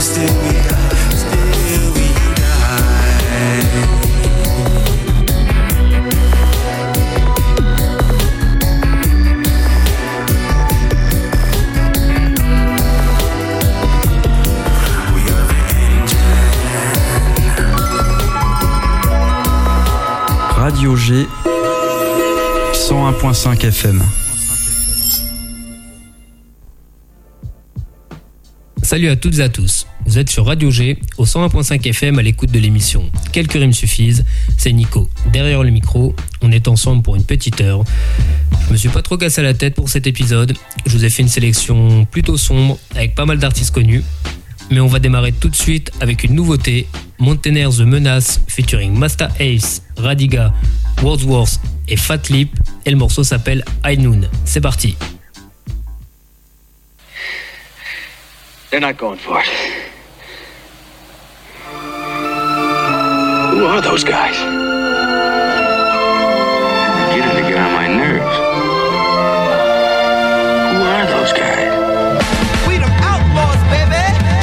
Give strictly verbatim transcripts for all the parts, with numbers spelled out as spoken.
still we die, still we die. Radio G, cent un virgule cinq F M. Salut à toutes et à tous, vous êtes sur Radio G, au cent un virgule cinq F M à l'écoute de l'émission Quelques rimes suffisent, c'est Nico, derrière le micro, on est ensemble pour une petite heure. Je me suis pas trop cassé la tête pour cet épisode, je vous ai fait une sélection plutôt sombre, avec pas mal d'artistes connus, mais on va démarrer tout de suite avec une nouveauté, Montaner The Menace featuring Masta Ace, Radiga, Wordsworth et Fat Lip, et le morceau s'appelle High Noon. C'est parti. They're not going for it. Who are those guys? You're beginning to get on my nerves. Who are those guys? We them outlaws, baby.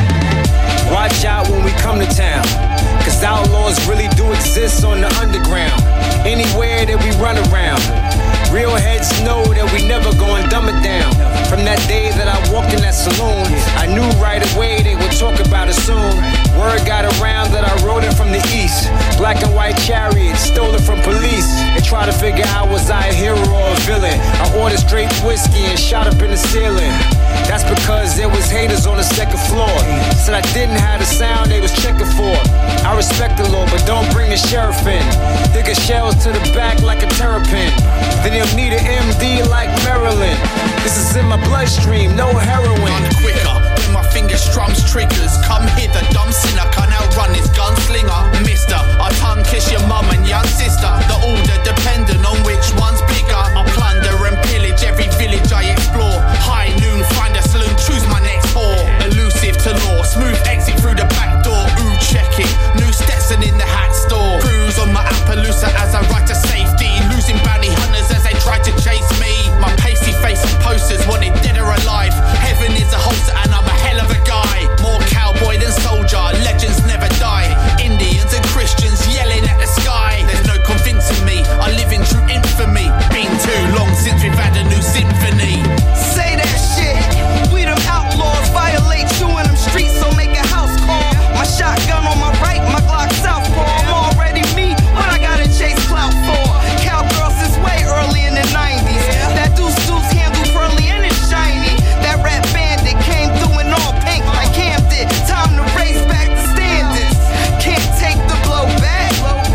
Watch out when we come to town, cause outlaws really do exist on the underground. Anywhere that we run around, real heads know that we never gonna dumb it down. From that day that I walked in that saloon, I knew right away they would talk about it soon. Word got around that I rode it from the east. Black and white chariot, stole it from police. They try to figure out was I a hero or a villain. I ordered straight whiskey and shot up in the ceiling. That's because there was haters on the second floor. Said I didn't have the sound they was checking for. I respect the law, but don't bring the sheriff in. Digger shells to the back like a terrapin. Then you'll need an M D like Maryland. This is in my bloodstream, no heroin. Run quicker, when my finger strums triggers. Come hither, dumb sinner, can't outrun this gunslinger. Mister, I tongue kiss your mum and young sister. The order dependent on which one's bigger. I plunder and pillage every village I explore. High noon, find a saloon, choose my next whore. Elusive to law, smooth exit through the back door. Ooh, check it, new Stetson in the hat store. Cruise on my Appaloosa as I ride to safety. Losing bounty hunters as they try to chase me. My pasty face and posters wanted dead or alive. Heaven is a holster and I'm a hell of a guy. More cowboy than soldier, legends never die. Indians and Christians yelling at the sky. There's no convincing me, I live in true infamy. Been too long since we've had a new symphony. Say that shit. We them outlaws, violate you in them streets, so make a house call. My shotgun on my right, my Glock southpaw. I'm already me, what I gotta chase clout for? Cowgirls this way early in the nineties. That deuce deuce handle pearly and it's shiny. That rap bandit came through in all pink like Cam did. Time to raise back the standards. Can't take the blow back.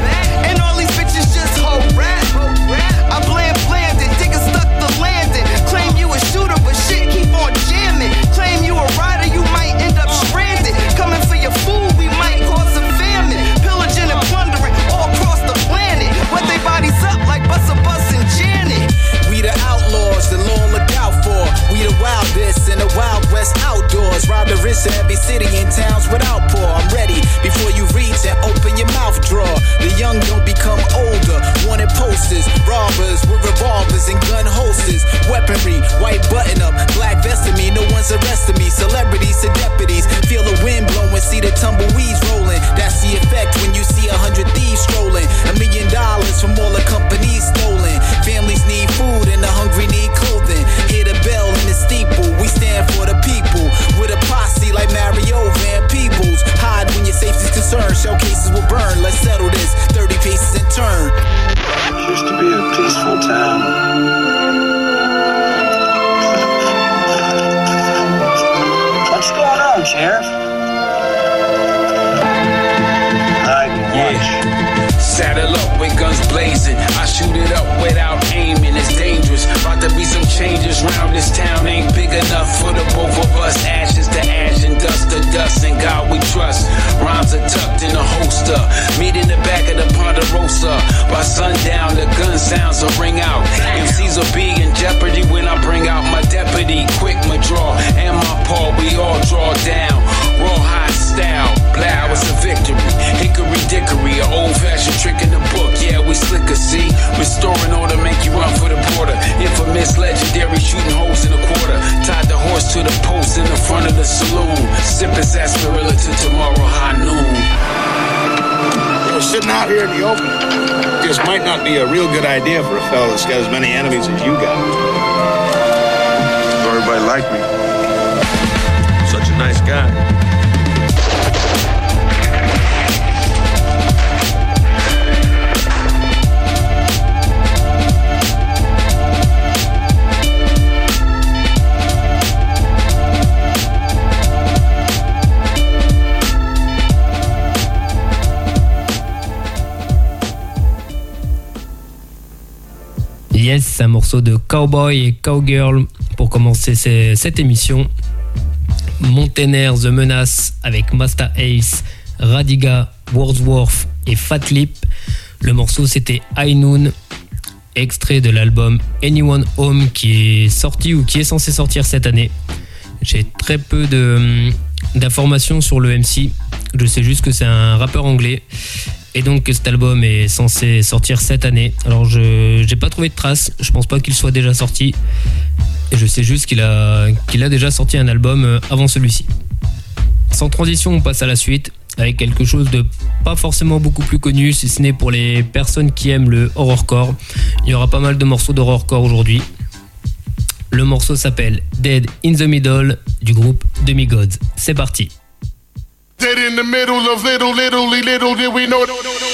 And all these bitches just hold rap. I bland blanded, digger stuck the landing. Claim you a shooter, but shit keep on jamming. Claim you a rider, you might end up stranded. Coming for your food, we might cause a famine. Pillaging and plundering all across the planet. What they bodies up like Busta Bus and Janet. We the outlaws, the law look out for. We the wildest in the Wild West outdoors. Rob the wrist of every city and towns without poor. I'm ready before you reach and open your mouth drawer. The young don't become older. Wanted posters, robbers with revolvers and gun holsters. Weaponry, white button up, black vest of me. No one's arresting me. Celebrities to deputies. Feel the wind blowing, see the tumbleweeds rolling. That's the effect when you see a hundred thieves strolling. A million dollars from all the companies stolen. Families need food and the hungry need clothing. Hear the bell in the steeple, we stand for the people. With a posse like Mario Van Peebles. Hide when your safety's concerned, showcases will burn. Let's settle this, thirty paces and turn. It used to be a peaceful town. What's going on, Sheriff? Hide and watch. Yeah. Saddle up with guns blazing. I shoot it up without aiming. It's dangerous. About to be some changes round this town. Ain't big enough for the both of us. Ashes to ash and dust to dust. In God we trust. Rhymes are tucked in a holster. Meet in the back of the Ponderosa. By sundown the gun sounds will ring out. M Cs will be in jeopardy when I bring out my deputy. Quick my draw and my paw. We all draw down. Raw high style. Blow it's a victory. Hickory dickory. An old fashioned trick in the book. Yeah we slicker see. Restoring order make you run for the border. Infamous legendary shooting holes in a quarter. Tied the horse to the post in the front of the saloon. Sipping sarsaparilla to tomorrow high noon. You know, sitting out here in the open, this might not be a real good idea for a fellow that's got as many enemies as you got. Everybody liked me. Such a nice guy. Yes, un morceau de Cowboy et Cowgirl pour commencer ces, cette émission. Montener, The Menace avec Masta Ace, Radiga, Wordsworth et Fat Lip. Le morceau c'était High Noon, extrait de l'album Anyone Home qui est sorti ou qui est censé sortir cette année. J'ai très peu de, d'informations sur le M C. Je sais juste que c'est un rappeur anglais. Et donc cet album est censé sortir cette année. Alors je j'ai pas trouvé de traces, je pense pas qu'il soit déjà sorti. Et je sais juste qu'il a, qu'il a déjà sorti un album avant celui-ci. Sans transition, on passe à la suite avec quelque chose de pas forcément beaucoup plus connu, si ce n'est pour les personnes qui aiment le horrorcore. Il y aura pas mal de morceaux d'horrorcore aujourd'hui. Le morceau s'appelle Dead in the Middle du groupe Demigods. C'est parti. Dead in the middle of little, little, little, did we know? Dead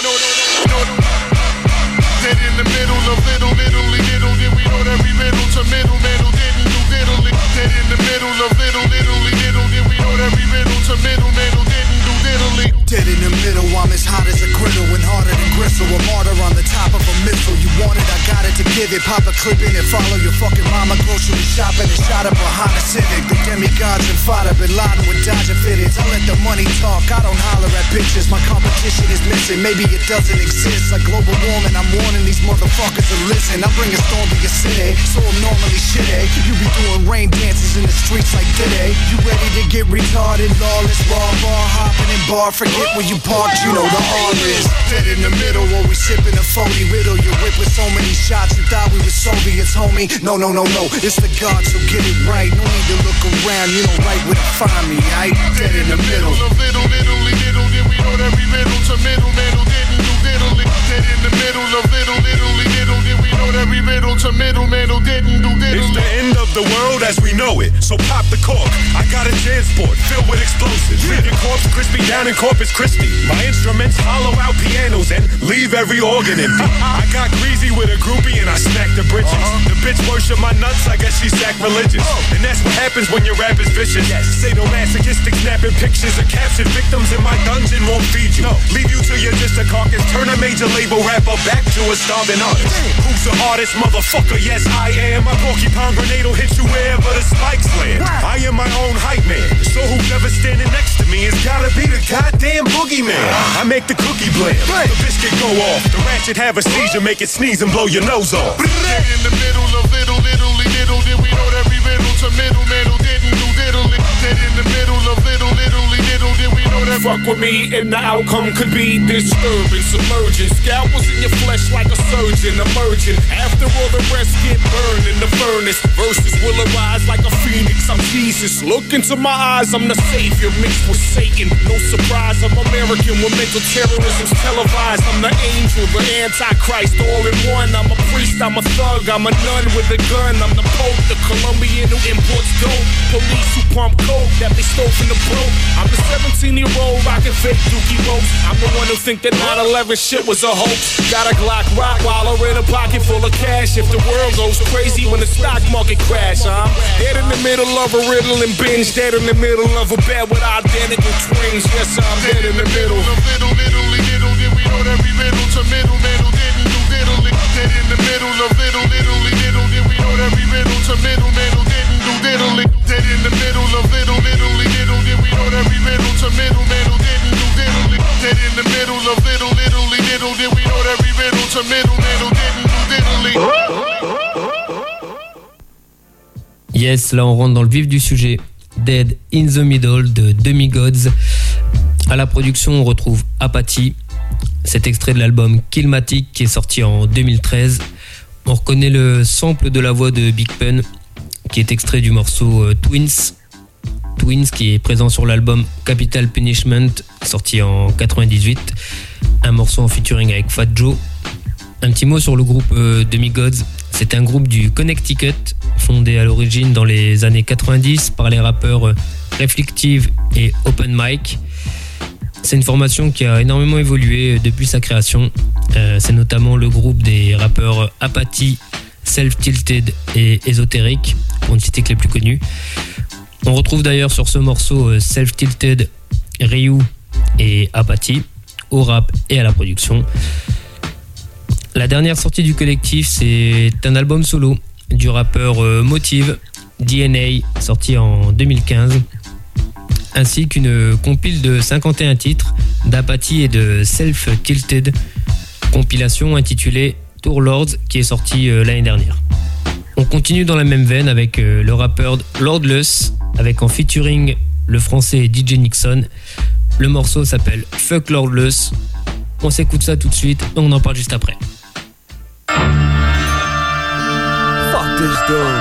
in the middle of little, little, little, did we know that we middle to middle, middle, didn't do diddly. Dead in the middle of little, little, little, did we know that we middle to middle, middle, didn't do diddly. Dead in the middle, I'm as hot as a griddle and harder than gristle. A martyr on the top of a missile. You want it, I got it to give it. Pop a clip in and follow your fucking mama grocery shopping and shot up behind a Civic. The demigods and fodder, Bin Laden with Dodger fitteds. I let the money talk, I don't holler at bitches. My competition is missing, maybe it doesn't exist. Like global warming, I'm warning these motherfuckers to listen. I bring a storm to your city, so I'm normally shitty. You be doing rain dances in the streets like Diddy. You ready to get retarded, lawless, raw bar hopping in bar. Forget where you parked, you know the R is. Dead in the middle, while we sipping a phony riddle. You whip with so many shots, you thought we were Soviets, homie. No, no, no, no, it's the God, so get it right. No need to look around, you know right where to find me, aight? Dead in the middle. Little, little, little, little, did we know that we middle to middle, middle, didn't do diddly. Dead in the middle of little, little, little, did we know that we middle to middle, middle, didn't do diddly. It's the end of the world as we know it, so pop the cork. I got a transport filled with explosives. Leave your corpse crispy down in Corpus Christi. My instruments hollow out pianos and leave every organ empty. I got greasy with a groupie and I smacked the britches. Uh-huh. The bitch worship my nuts, I guess she's sacrilegious. Oh. And that's what happens when your rap is vicious. Yes. Sadomasochistic snapping pictures of captured victims in my dungeon won't feed you. No. Leave you till you're just a carcass. Turn a major label rapper back to a starving artist. Damn. Who's the hardest motherfucker? Yes, I am. My porcupine grenade will hit you wherever the spikes land. Wow. I am my own hype man. So whoever standing next to me has gotta be the goddamn boogeyman. I make the cookie blam. Right. The biscuit go off. The ratchet have a seizure, make it sneeze and blow your nose off. Dead in the middle of little, little, little, did we know that we middle to middle, middle, didn't do diddly. Dead in the middle of little, little, little, did we know that? Fuck with me and the outcome could be disturbing, submerging. Scalpels in your flesh like a surgeon emerging. After all the rest get burned in the furnace. Verses will arise like a phoenix. I'm Jesus. Look into my eyes, I'm the savior mixed with Satan. No surprise, I'm American when mental terrorism's televised. I'm the angel, the antichrist, all in one. I'm a priest, I'm a thug, I'm a nun with a gun. I'm the Pope, the Colombian who imports dope. Police who pump coke that they stole from the broke. I'm the seventeen-year-old rockin' fake dookie ropes. I'm the one who think that nine eleven shit was a hoax. Got a Glock rock while in a pocket full of cash. If the world goes crazy when the stock market crash, I'm dead in the middle of a riddle and binge. Dead in the middle of a bed with identical twins. Yes, I'm dead in the middle. Little, little, little, did we know that we middle to middle, middle, didn't do diddly. Dead in the middle of little, little, little, did we know that we middle to middle, middle, didn't do diddly. Dead in the middle of little, little, little, did we know that we middle to middle, middle, didn't do diddly. Dead in the middle of little, little, little, did we know that we middle to middle, middle, didn't do diddly. Yes, là on rentre dans le vif du sujet. Dead in the Middle de Demigods. À la production, on retrouve Apathy. Cet extrait de l'album Killmatic qui est sorti en deux mille treize. On reconnaît le sample de la voix de Big Pun. qui est extrait du morceau euh, Twins. Twins qui est présent sur l'album Capital Punishment, sorti en quatre-vingt-dix-huit. Un morceau en featuring avec Fat Joe. Un petit mot sur le groupe euh, Demigods. C'est un groupe du Connecticut, fondé à l'origine dans les années quatre-vingt-dix par les rappeurs euh, Reflective et Open Mic. C'est une formation qui a énormément évolué depuis sa création. Euh, c'est notamment le groupe des rappeurs Apathy, Self-Tilted et Esoteric, pour ne citer que les plus connus. On retrouve d'ailleurs sur ce morceau euh, Self-Tilted, Ryu et Apathy, au rap et à la production. La dernière sortie du collectif, c'est un album solo du rappeur euh, Motive, D N A, sorti en deux mille quinze, ainsi qu'une compile de cinquante et un titres d'Apathy et de Self-Tilted, compilation intitulée Tour Lords qui est sortie euh, l'année dernière. On continue dans la même veine avec euh, le rappeur Lordless, avec en featuring le français D J Nixon. Le morceau s'appelle Fuck Lordless. On s'écoute ça tout de suite et on en parle juste après. Fuck this dude.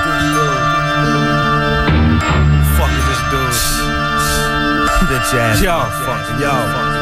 Fuck this dude. Bitch ass. Yo, fuck yo.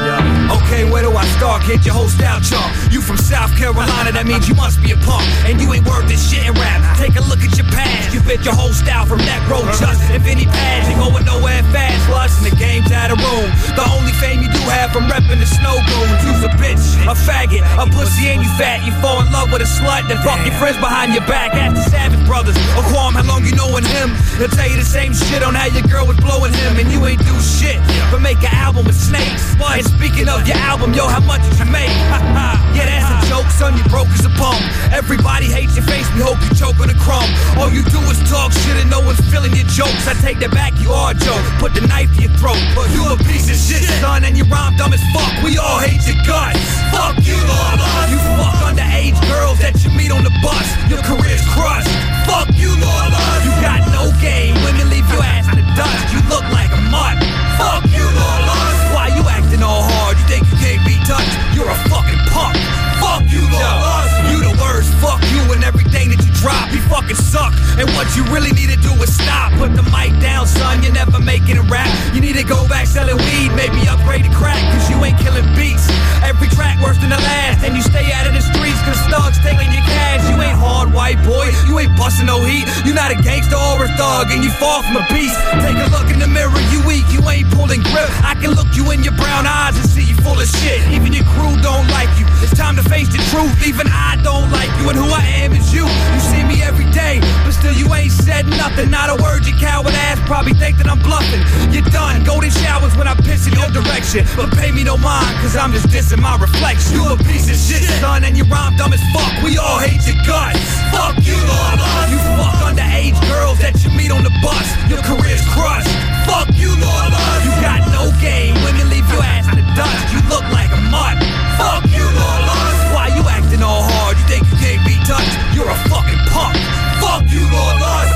Okay, where do I start? Get your whole style chart. You from South Carolina, that means you must be a punk. And you ain't worth this shit in rap. Take a look at your past. You fit your whole style from that road just Infinity pads. You going nowhere fast, plus and the game's out of room. The only fame you do have from repping the snow goons. You's a bitch, a faggot, a pussy and you fat. You fall in love with a slut, then fuck your friends behind your back. Ask the Savage Brothers, or Quam, how long you knowin' him? They'll tell you the same shit on how your girl was blowing him. And you ain't do shit but make an album with snakes. And speaking of your album, yo, how much did you make? Yeah, that's a joke, son, you broke as a bum. Everybody hates your face, we hope you choke on a crumb. All you do is talk shit and no one's feeling your jokes. I take that back, you are a joke, put the knife to your throat. You a piece of shit, son, and you rhyme dumb as fuck. We all hate your guts. Fuck you, Lord. You fuck underage girls that you meet on the bus. Your career's crushed. Fuck you, Lord. You got no game, women leave your ass in the dust. You look like a mutt. Fuck you, Lord. Why you acting all hard? You think you can't be touched? You're a fucking punk. Fuck you, Lord. You the worst. Fuck you and everything that you drop. You fucking suck. And what you really need to do is stop. Put the mic down, son. You're never making a rap. You need to go back selling weed. Maybe upgrade to crack. Cause you ain't killing beats. Every track worse than the last. And you stay out of the streets cause thugs taking your cash. You ain't hard, white boy. You ain't busting no heat. You not a gangster or a thug. And you fall from a beast. Take a look in the mirror. You weak. You ain't pulling grip. I can look you in your brown eyes and see you full of shit. Even your crew don't like you. It's time to face the truth. Even I don't like you. And who I am is you. You see me every day. But still you ain't said nothing. Not a word, you coward ass. Probably think that I'm bluffing. You're done. Golden showers when I piss in your direction. But pay me no mind. Cause I'm just dissing my reflection. You a piece of shit, son. And you rhyme dumb as fuck. We all hate your guts. Fuck you, Lord. You fuck underage girls that you meet on the bus. Your career's crushed. Fuck you, Lord. You got no game. Women leave your ass in the dust. You look like a mutt. Fuck you, Lord. Why you acting all hard? You think you can't be touched? You're a fucking punk. Fuck you, Lord.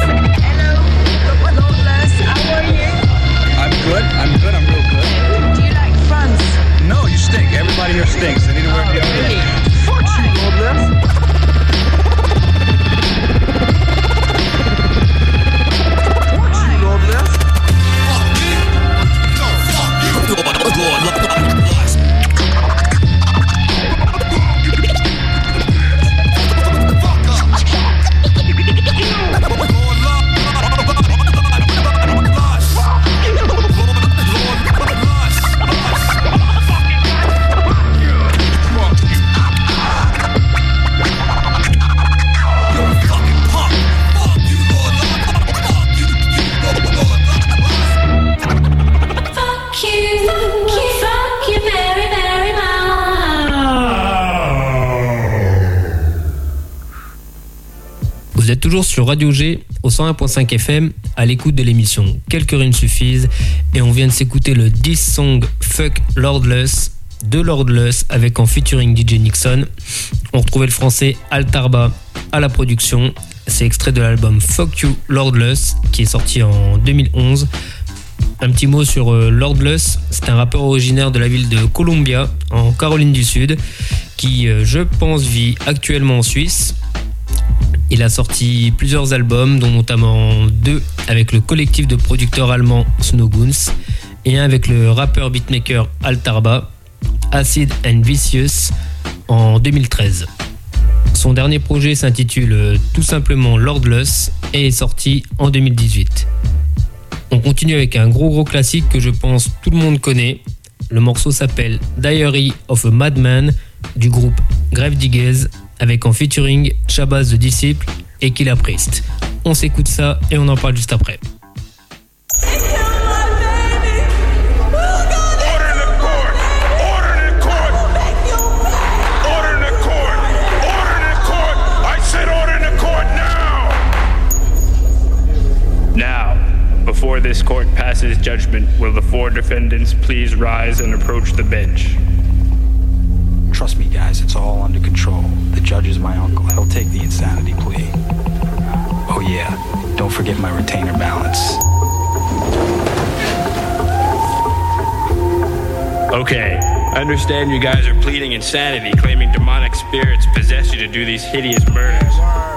Hello, Lordless. How are you? I'm good. I'm good. I'm real good. Do you like France? No, you stink. Everybody here stinks. They need to wear deodorant. Fuck you, Lordless. Vous êtes toujours sur Radio G au cent un point cinq F M à l'écoute de l'émission Quelques rimes suffisent et on vient de s'écouter le diss song Fuck Lordless de Lordless avec en featuring D J Nixon. On retrouvait le français Altarba à la production. C'est extrait de l'album Fuck You Lordless qui est sorti en deux mille onze. Un petit mot sur Lordless, c'est un rappeur originaire de la ville de Columbia en Caroline du Sud qui, je pense, vit actuellement en Suisse. Il a sorti plusieurs albums, dont notamment deux avec le collectif de producteurs allemands Snowgoons et un avec le rappeur beatmaker Altarba, Acid and Vicious, en deux mille treize. Son dernier projet s'intitule tout simplement Lordless et est sorti en deux mille dix-huit. On continue avec un gros gros classique que je pense tout le monde connaît. Le morceau s'appelle Diary of a Madman du groupe Gravediggers avec en featuring Shabazz the Disciple et Killah Priest. On s'écoute ça et on en parle juste après. Before this court passes judgment, will the four defendants please rise and approach the bench? Trust me, guys, it's all under control. The judge is my uncle. He'll take the insanity plea. Oh yeah, don't forget my retainer balance. Okay, I understand you guys are pleading insanity, claiming demonic spirits possess you to do these hideous murders.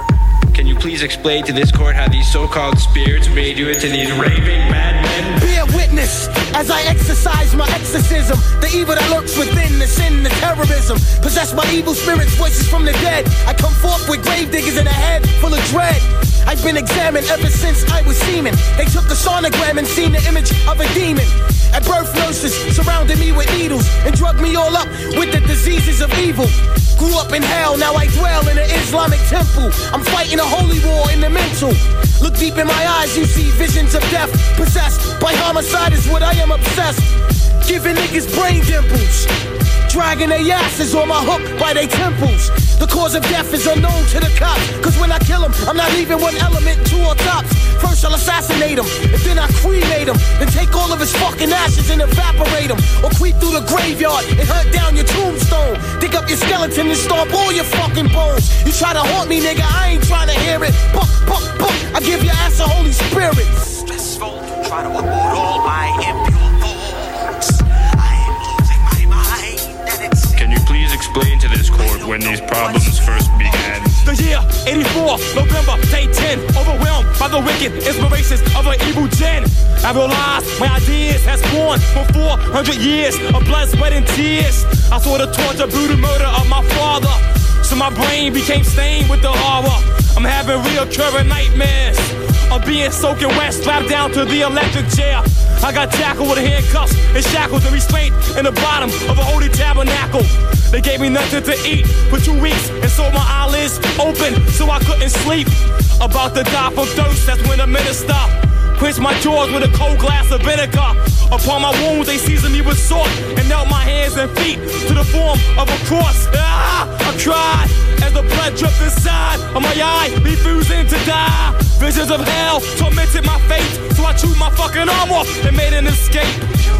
Can you please explain to this court how these so-called spirits made you into these raving madmen? Be a witness as I exercise my exorcism. The evil that lurks within, the sin, the terrorism. Possessed by evil spirits, voices from the dead. I come forth with grave diggers in a head full of dread. I've been examined ever since I was semen. They took a sonogram and seen the image of a demon. At birth, nurses surrounded me with needles and drugged me all up with the diseases of evil. Grew up in hell, now I dwell in an Islamic temple. I'm fighting a holy war in the mental. Look deep in my eyes, you see visions of death. Possessed by homicide is what I am obsessed. Giving niggas brain dimples. Dragging their asses on my hook by their temples. The cause of death is unknown to the cops. Cause when I kill them, I'm not leaving one element, two or tops. First I'll assassinate him, and then I cremate him. Then take all of his fucking ashes and evaporate him. Or creep through the graveyard and hunt down your tombstone. Dig up your skeleton and stomp all your fucking bones. You try to haunt me, nigga, I ain't trying to hear it. Buck, buck, buck, I give your ass a Holy Spirit. Stressful to try to avoid all my impure thoughts. I am losing my mind and it's... Can you please explain to this court when these problems first began? The year eighty-four, November, day ten. Overwhelmed by the wicked inspirations of an evil gen. I realized my ideas has born for four hundred years of blood, sweat, and tears. I saw the torture, brutal murder of my father. So my brain became stained with the horror. I'm having reoccurring nightmares. I'm being soaking wet, strapped down to the electric chair. I got tackled with handcuffs and shackles and restraint in the bottom of a holy tabernacle. They gave me nothing to eat for two weeks and so my eyelids open so I couldn't sleep. About to die from thirst, that's when the minister quenched my jaws with a cold glass of vinegar. Upon my wounds they seasoned me with salt and knelt my hands and feet to the form of a cross. Ah, I cried as the blood dripped inside of my eye, refusing to die. Visions of hell tormented my fate, so I chewed my fucking arm off and made an escape.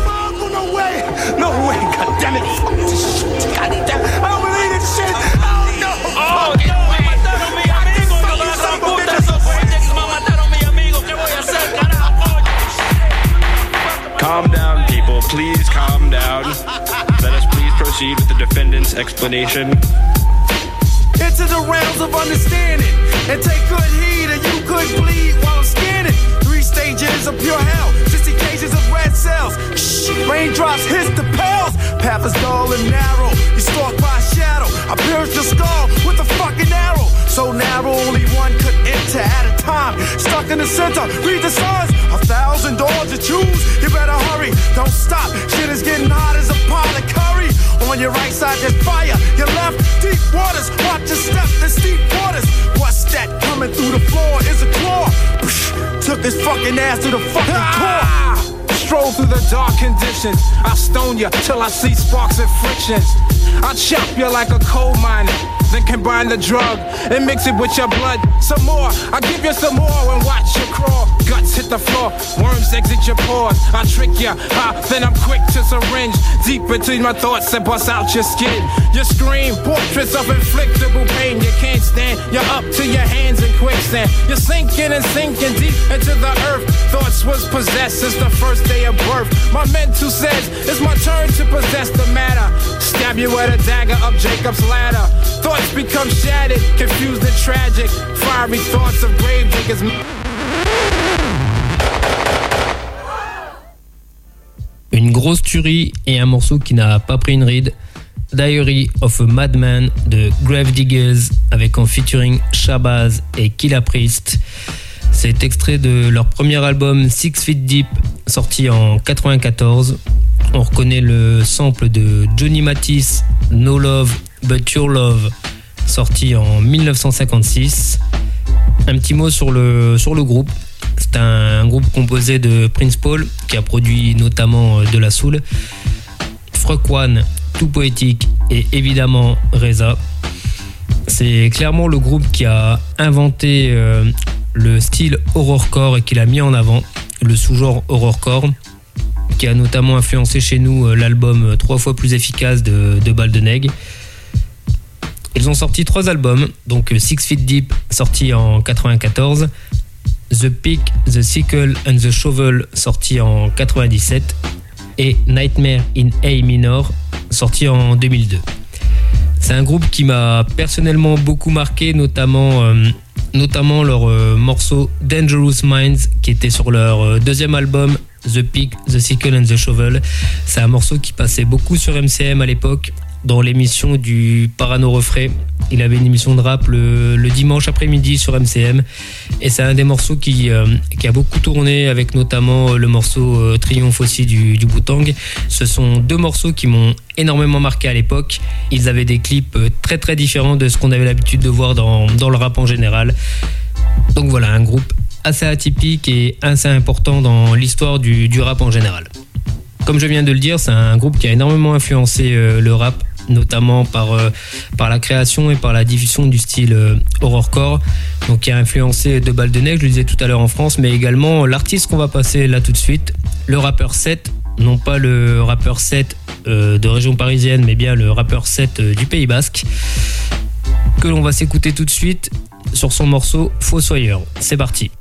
No way, no way, goddammit. Goddamn, I don't believe this shit. Oh no, oh no. Calm down, people. Please calm down. Let us please proceed with the defendant's explanation. Into the realms of understanding and take good heed, and you could bleed while I'm scanning. Three stages of pure hell, sixty cages of red cells. Shh, raindrops hit the pales. Path is dull and narrow. You stalked by a shadow. I pierced your skull with a fucking arrow. So narrow, only one could enter at a time. Stuck in the center, read the signs. A thousand doors to choose. You better hurry, don't stop. Shit is getting hot as a pot of curry. On your right side, there's fire. Your left, deep waters. Watch your step, there's steep waters. What's that coming through the floor? Is a claw. Psh, took his fucking ass to the fucking ah! core. Stroll through the dark conditions. I'll stone you till I see sparks and frictions. I'll chop you like a coal miner, then combine the drug and mix it with your blood. Some more, I'll give you some more and watch you crawl. Guts hit the floor, worms exit your pores. I'll trick you, ah, then I'm quick to syringe deep between my thoughts and bust out your skin. You scream, portraits of inflictable pain. You can't stand, you're up to your hands in quicksand. You're sinking and sinking deep into the earth. Thoughts was possessed since the first day of birth. My mental says it's my turn to possess the matter. stab you with a dagger up Jacob's ladder. Thoughts become shattered, confused and tragic. Fiery thoughts of grave diggers. Une grosse tuerie et un morceau qui n'a pas pris une ride. Diary of a Madman de Gravediggers avec en featuring Shabazz et Killah Priest. C'est extrait de leur premier album Six Feet Deep sorti en quatre-vingt-quatorze. On reconnaît le sample de Johnny Mathis, No Love But Your Love, sorti en dix-neuf cent cinquante-six. Un petit mot sur le, sur le groupe. C'est un groupe composé de Prince Paul, qui a produit notamment de la soul, Fruck One, Too Poetic et évidemment Reza. C'est clairement le groupe qui a inventé euh, le style horrorcore et qui l'a mis en avant, le sous-genre horrorcore, qui a notamment influencé chez nous l'album trois fois plus efficace de, de Baldenegg. Ils ont sorti trois albums, donc Six Feet Deep sorti en quatre-vingt-quatorze, The Pick, The Sickle and The Shovel sorti en quatre-vingt-dix-sept et Nightmare in A Minor sorti en deux mille deux. C'est un groupe qui m'a personnellement beaucoup marqué, notamment, euh, notamment leur euh, morceau Dangerous Minds qui était sur leur euh, deuxième album The Pick, The Sickle and The Shovel. C'est un morceau qui passait beaucoup sur M C M à l'époque, dans l'émission du Parano Refrain. Il avait une émission de rap le, le dimanche après-midi sur M C M et c'est un des morceaux qui, euh, qui a beaucoup tourné, avec notamment le morceau euh, Triomphe aussi du, du Wu-Tang. Ce sont deux morceaux qui m'ont énormément marqué à l'époque. Ils avaient des clips très très différents de ce qu'on avait l'habitude de voir dans, dans le rap en général. Donc voilà, un groupe assez atypique et assez important dans l'histoire du, du rap en général. Comme je viens de le dire, c'est un groupe qui a énormément influencé euh, le rap, notamment par, euh, par la création et par la diffusion du style euh, horrorcore, donc qui a influencé De Baldenegg, je le disais tout à l'heure en France, mais également l'artiste qu'on va passer là tout de suite, le rappeur sept, non pas le rappeur sept euh, de région parisienne, mais bien le rappeur sept euh, du Pays Basque, que l'on va s'écouter tout de suite sur son morceau Fossoyeur. C'est parti.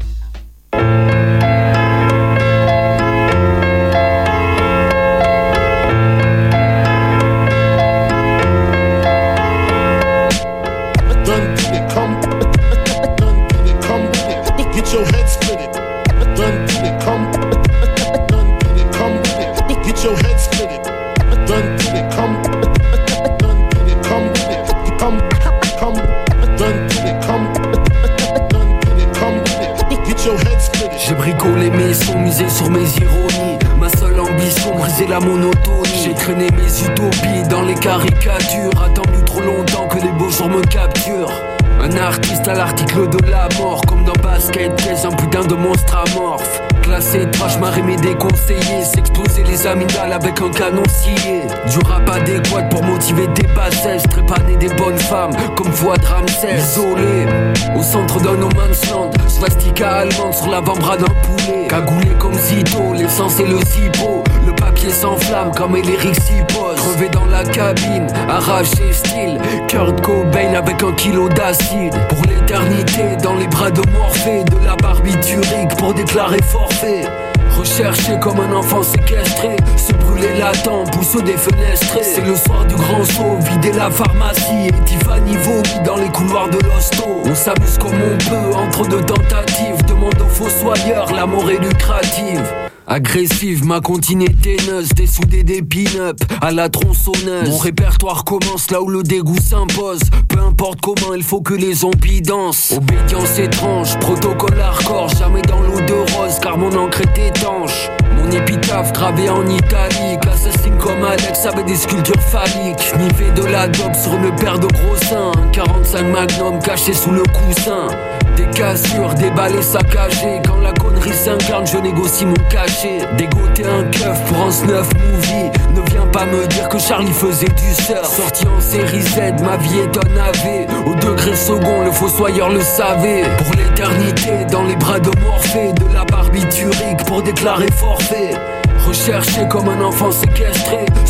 J'ai bricolé mes sons, misé sur mes ironies. Ma seule ambition, briser la monotonie. J'ai traîné mes utopies dans les caricatures. Attendu trop longtemps que les beaux jours me capturent. Un artiste à l'article de la mort. Comme dans Basket Case, un putain de monstre amorphe. Classé trash, m'a rimé déconseillé. S'exploser les amygdales avec un canon scié. Du rap adéquat pour motiver des bassesses. Trépaner des bonnes femmes comme voix de Ramsès. Isolé au centre d'un no man's land. Swastika allemande sur l'avant-bras d'un poulet. Cagoulé comme Zito, l'essence et le zippo. Le papier s'enflamme comme Eric s'y pose. Crevé dans la cabine, arraché style Kurt Cobain avec un kilo d'acide. Pour l'éternité, dans les bras de Morphée. De la barbiturique pour déclarer forfait. Recherché comme un enfant séquestré. Se brûler la tempe ou se défenestrer. C'est le soir du grand saut, vider la pharmacie. Et Tiffany vomit dans les couloirs de l'hosto. On s'amuse comme on peut entre deux tentatives. Demande aux fossoyeurs, la mort est lucrative. Agressive, ma continée teineuse, dessoudé des pin-up à la tronçonneuse. Mon répertoire commence là où le dégoût s'impose. Peu importe comment, il faut que les zombies dansent. Obédience étrange, protocole hardcore. Jamais dans l'eau de rose car mon encre est étanche. Mon épitaphe gravée en italique. Assassine comme Alex avec des sculptures phalliques. Sniffé de la dope sur une paire de gros seins. quarante-cinq magnum caché sous le coussin. Des cassures, déballées, saccagées. Quand la connerie s'incarne, je négocie mon cachet. Dégoter un keuf pour un snuff movie. Ne viens pas me dire que Charlie faisait du surf. Sorti en série Z, ma vie est un A V. Au degré second, le fossoyeur le savait. Pour l'éternité, dans les bras de Morphée. De la barbiturique pour déclarer forfait. Recherché comme un enfant séquestré. Se brûler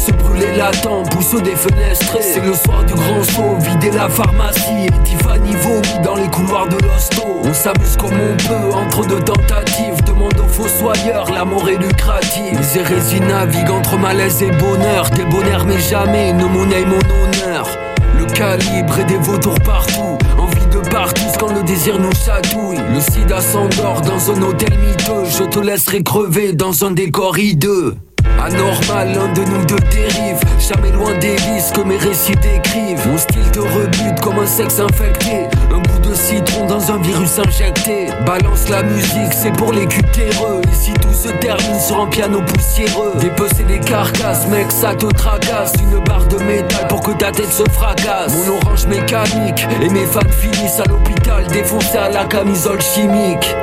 les latents, pousse des fenestrés. C'est le soir du grand saut, vider la pharmacie. Et Tiffany vomi dans les couloirs de l'hosto. On s'amuse comme on peut, entre deux tentatives. Demande aux fossoyeurs, l'amour est lucratif. Les hérésies naviguent entre malaise et bonheur. Débonnaire mais jamais, ne monnaie mon honneur. Le calibre et des vautours partout. Envie de partout quand le désir nous chatouille. Le sida s'endort dans un hôtel miteux. Je te laisserai crever dans un décor hideux. Anormal, l'un de nous deux dérive. Jamais loin des vices que mes récits décrivent. Mon style te rebute comme un sexe infecté. Un goût de citron dans un virus injecté. Balance la musique, c'est pour les cutéreux. Et si tout se termine sur un piano poussiéreux, dépecer des carcasses, mec, ça te tracasse. Une barre de métal pour que ta tête se fracasse. Mon orange mécanique et mes fans finissent à l'hôpital, défoncés à la camisole chimique.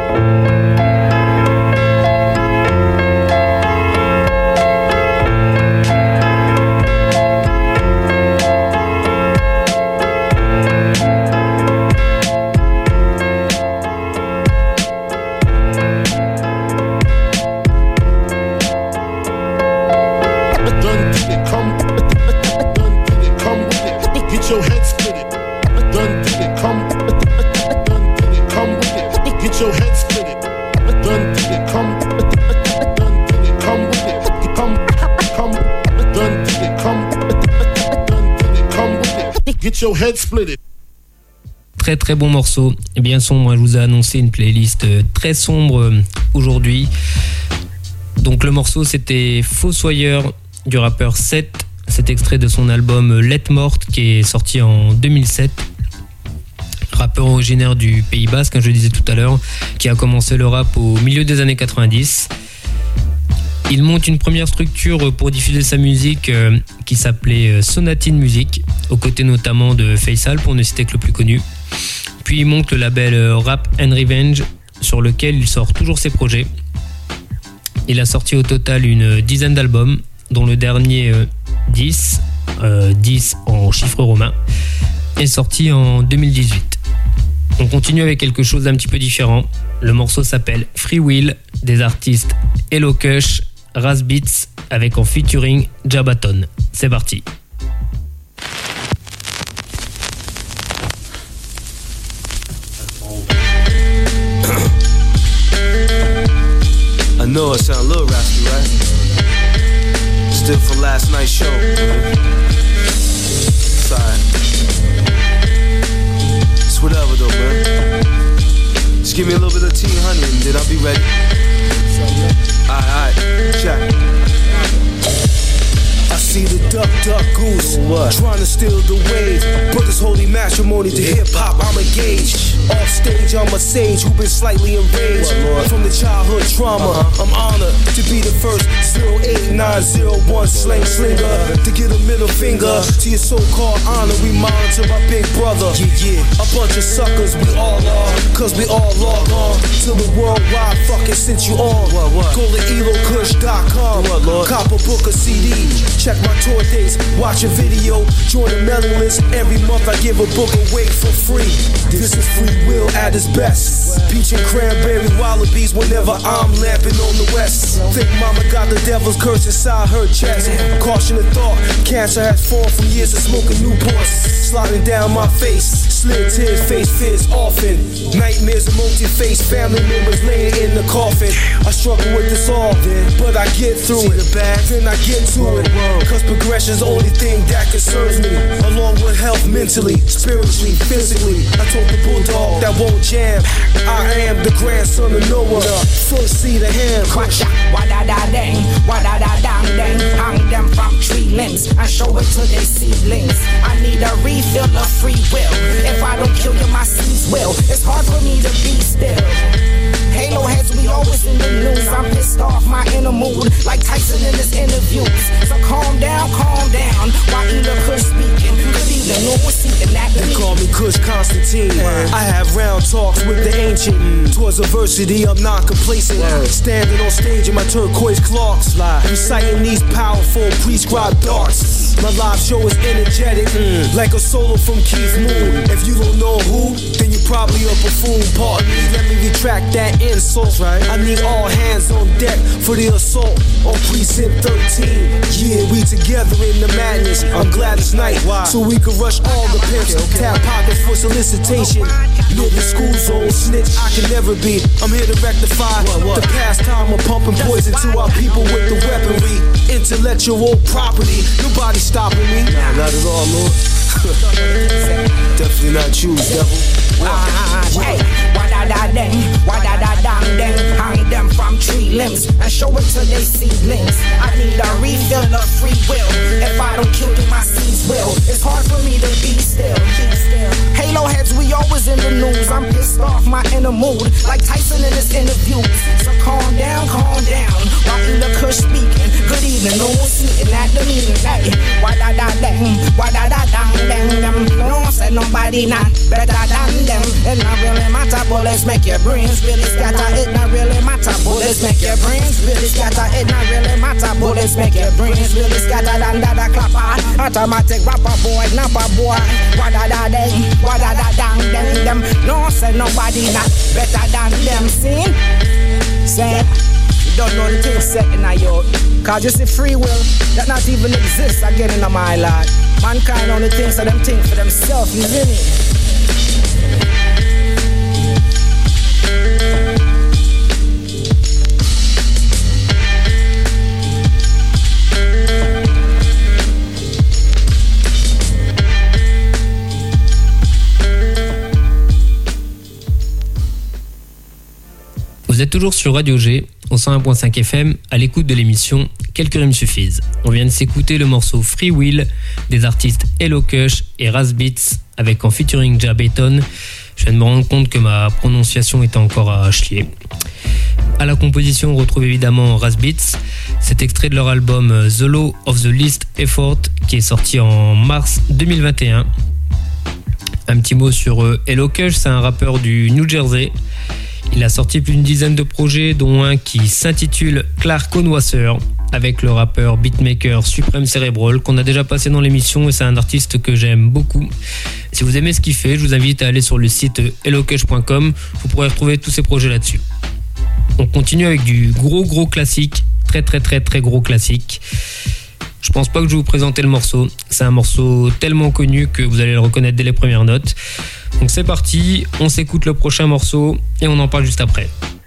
Très très bon morceau, et bien sombre. Je vous ai annoncé une playlist très sombre aujourd'hui. Donc le morceau c'était Fossoyeur du rappeur Seth. Cet extrait de son album Let Morte qui est sorti en deux mille sept. Rappeur originaire du Pays Basque, je le disais tout à l'heure, qui a commencé le rap au milieu des années quatre-vingt-dix. Il monte une première structure pour diffuser sa musique euh, qui s'appelait Sonatine Music, aux côtés notamment de Faisal, pour ne citer que le plus connu. Puis il monte le label Rap and Revenge, sur lequel il sort toujours ses projets. Il a sorti au total une dizaine d'albums, dont le dernier euh, dix, euh, dix en chiffres romains, est sorti en deux mille dix-huit. On continue avec quelque chose d'un petit peu différent. Le morceau s'appelle Free Will, des artistes Hello Kush, Raz Beats, avec en featuring Jabaton. C'est parti. I know it sound a little raspy, right? Still from last night's show. Sorry. It's whatever though, man. Just give me a little bit of tea and honey and then I'll be ready. Alright, alright, check. I see the duck, duck, goose, trying to steal the wave. Brothers holy matrimony to hip-hop, I'm engaged. Off stage, I'm a sage who been slightly enraged. From the childhood trauma, I'm honored to be the first zero eight nine zero one slang slinger. To get a middle finger to your so-called honor, we monitor my big brother. Yeah, yeah, a bunch of suckers, we all are, cause we all log on to the worldwide fucking sent you on. Go to elo kush dot com, cop a book, a C D. Check my tour dates, watch a video, join the mailing list. Every month I give a book away for free. This is free will at its best. Peach and cranberry wallabies whenever I'm lamping on the west. Think mama got the devil's curse inside her chest. Caution of thought, cancer has fallen from years of smoking Newports. Sliding down my face, slit tears, face fears often. Nightmares of multi-faced family members laying in the coffin. I struggle with this all, but I get through it. Then I get to it. Cause progression's the only thing that concerns me. Along with health mentally, spiritually, physically. I told the bulldog that won't jam. I am the grandson of Noah, first seed of him. Quacha, wada-da-dang, wada-da-dang-dang. Hang them from tree limbs and show it to their seedlings. I need a refill of free will. If I don't kill you, my seeds will. It's hard for me to be still. Halo heads, we always in the news. I'm pissed off, my inner mood, like Tyson in his interviews. So calm down, calm down, while Ela Kush speaking. Good evening, no one's seeking that. They call me Kush Constantine. I have round talks with the ancient. Towards adversity, I'm not complacent. Standing on stage in my turquoise clocks, reciting these powerful prescribed darts. My live show is energetic, mm. like a solo from Keith Moon. If you don't know who, then you probably a buffoon. Pardon me, let me retract that insult. Right. I need all hands on deck for the assault on precinct thirteen. Yeah, we together in the madness. I'm glad it's night, wow. so we can rush all the pimps. Okay, okay. Tap pockets for solicitation. Near the school zone, snitch I can never be. I'm here to rectify what, what? the pastime of pumping poison to our people with the weaponry. Intellectual property, nobody stopping me. Nah, not at all, Lord. Definitely not you, devil. Ah, hey, wada-da-dang, wada-da-dang-dang. Hang them from tree limbs and show it to they seedlings. I need a refill of free will. If I don't kill you, my seeds will. It's hard for me to be still. Halo heads, we always in the news. I'm pissed off, my inner mood, like Tyson in his interviews. So calm down, calm down. Watching the kush speaking. Good evening, no one sitting at the meeting. Hey, wada-da-dang, wada-da-dang-dang. No one said nobody not better than them. It not really matter, bullets make your brains really scatter. It not really matter, bullets make your brains really scatter. It not really matter, bullets make your brains really scatter. Than that a clapper, automatic rapper boy, napper boy. Wada-da-dang, wada-da-dang-dang them. No one said nobody not better than them. See? Say, you don't know the things set in a yo. Cause you see free will, that not even exists again in my life. Mankind only thinks of them think for themselves, you see me? Vous êtes toujours sur Radio G, au cent un point cinq F M, à l'écoute de l'émission Quelques rimes suffisent. On vient de s'écouter le morceau Free Will des artistes Hello Kush et Raz Beats avec en featuring Jabeton. Je viens de me rendre compte que ma prononciation était encore à chier. À la composition, on retrouve évidemment Raz Beats. C'est extrait de leur album The Law of the Least Effort qui est sorti en mars deux mille vingt et un. Un petit mot sur Hello Kush, c'est un rappeur du New Jersey. Il a sorti plus d'une dizaine de projets, dont un qui s'intitule Clark Onwasser, avec le rappeur beatmaker Supreme Cerebral, qu'on a déjà passé dans l'émission, et c'est un artiste que j'aime beaucoup. Si vous aimez ce qu'il fait, je vous invite à aller sur le site hello kush point com, vous pourrez retrouver tous ses projets là-dessus. On continue avec du gros gros classique, très très très très gros classique. Je pense pas que je vais vous présenter le morceau, c'est un morceau tellement connu que vous allez le reconnaître dès les premières notes. Donc c'est parti, on s'écoute le prochain morceau et on en parle juste après.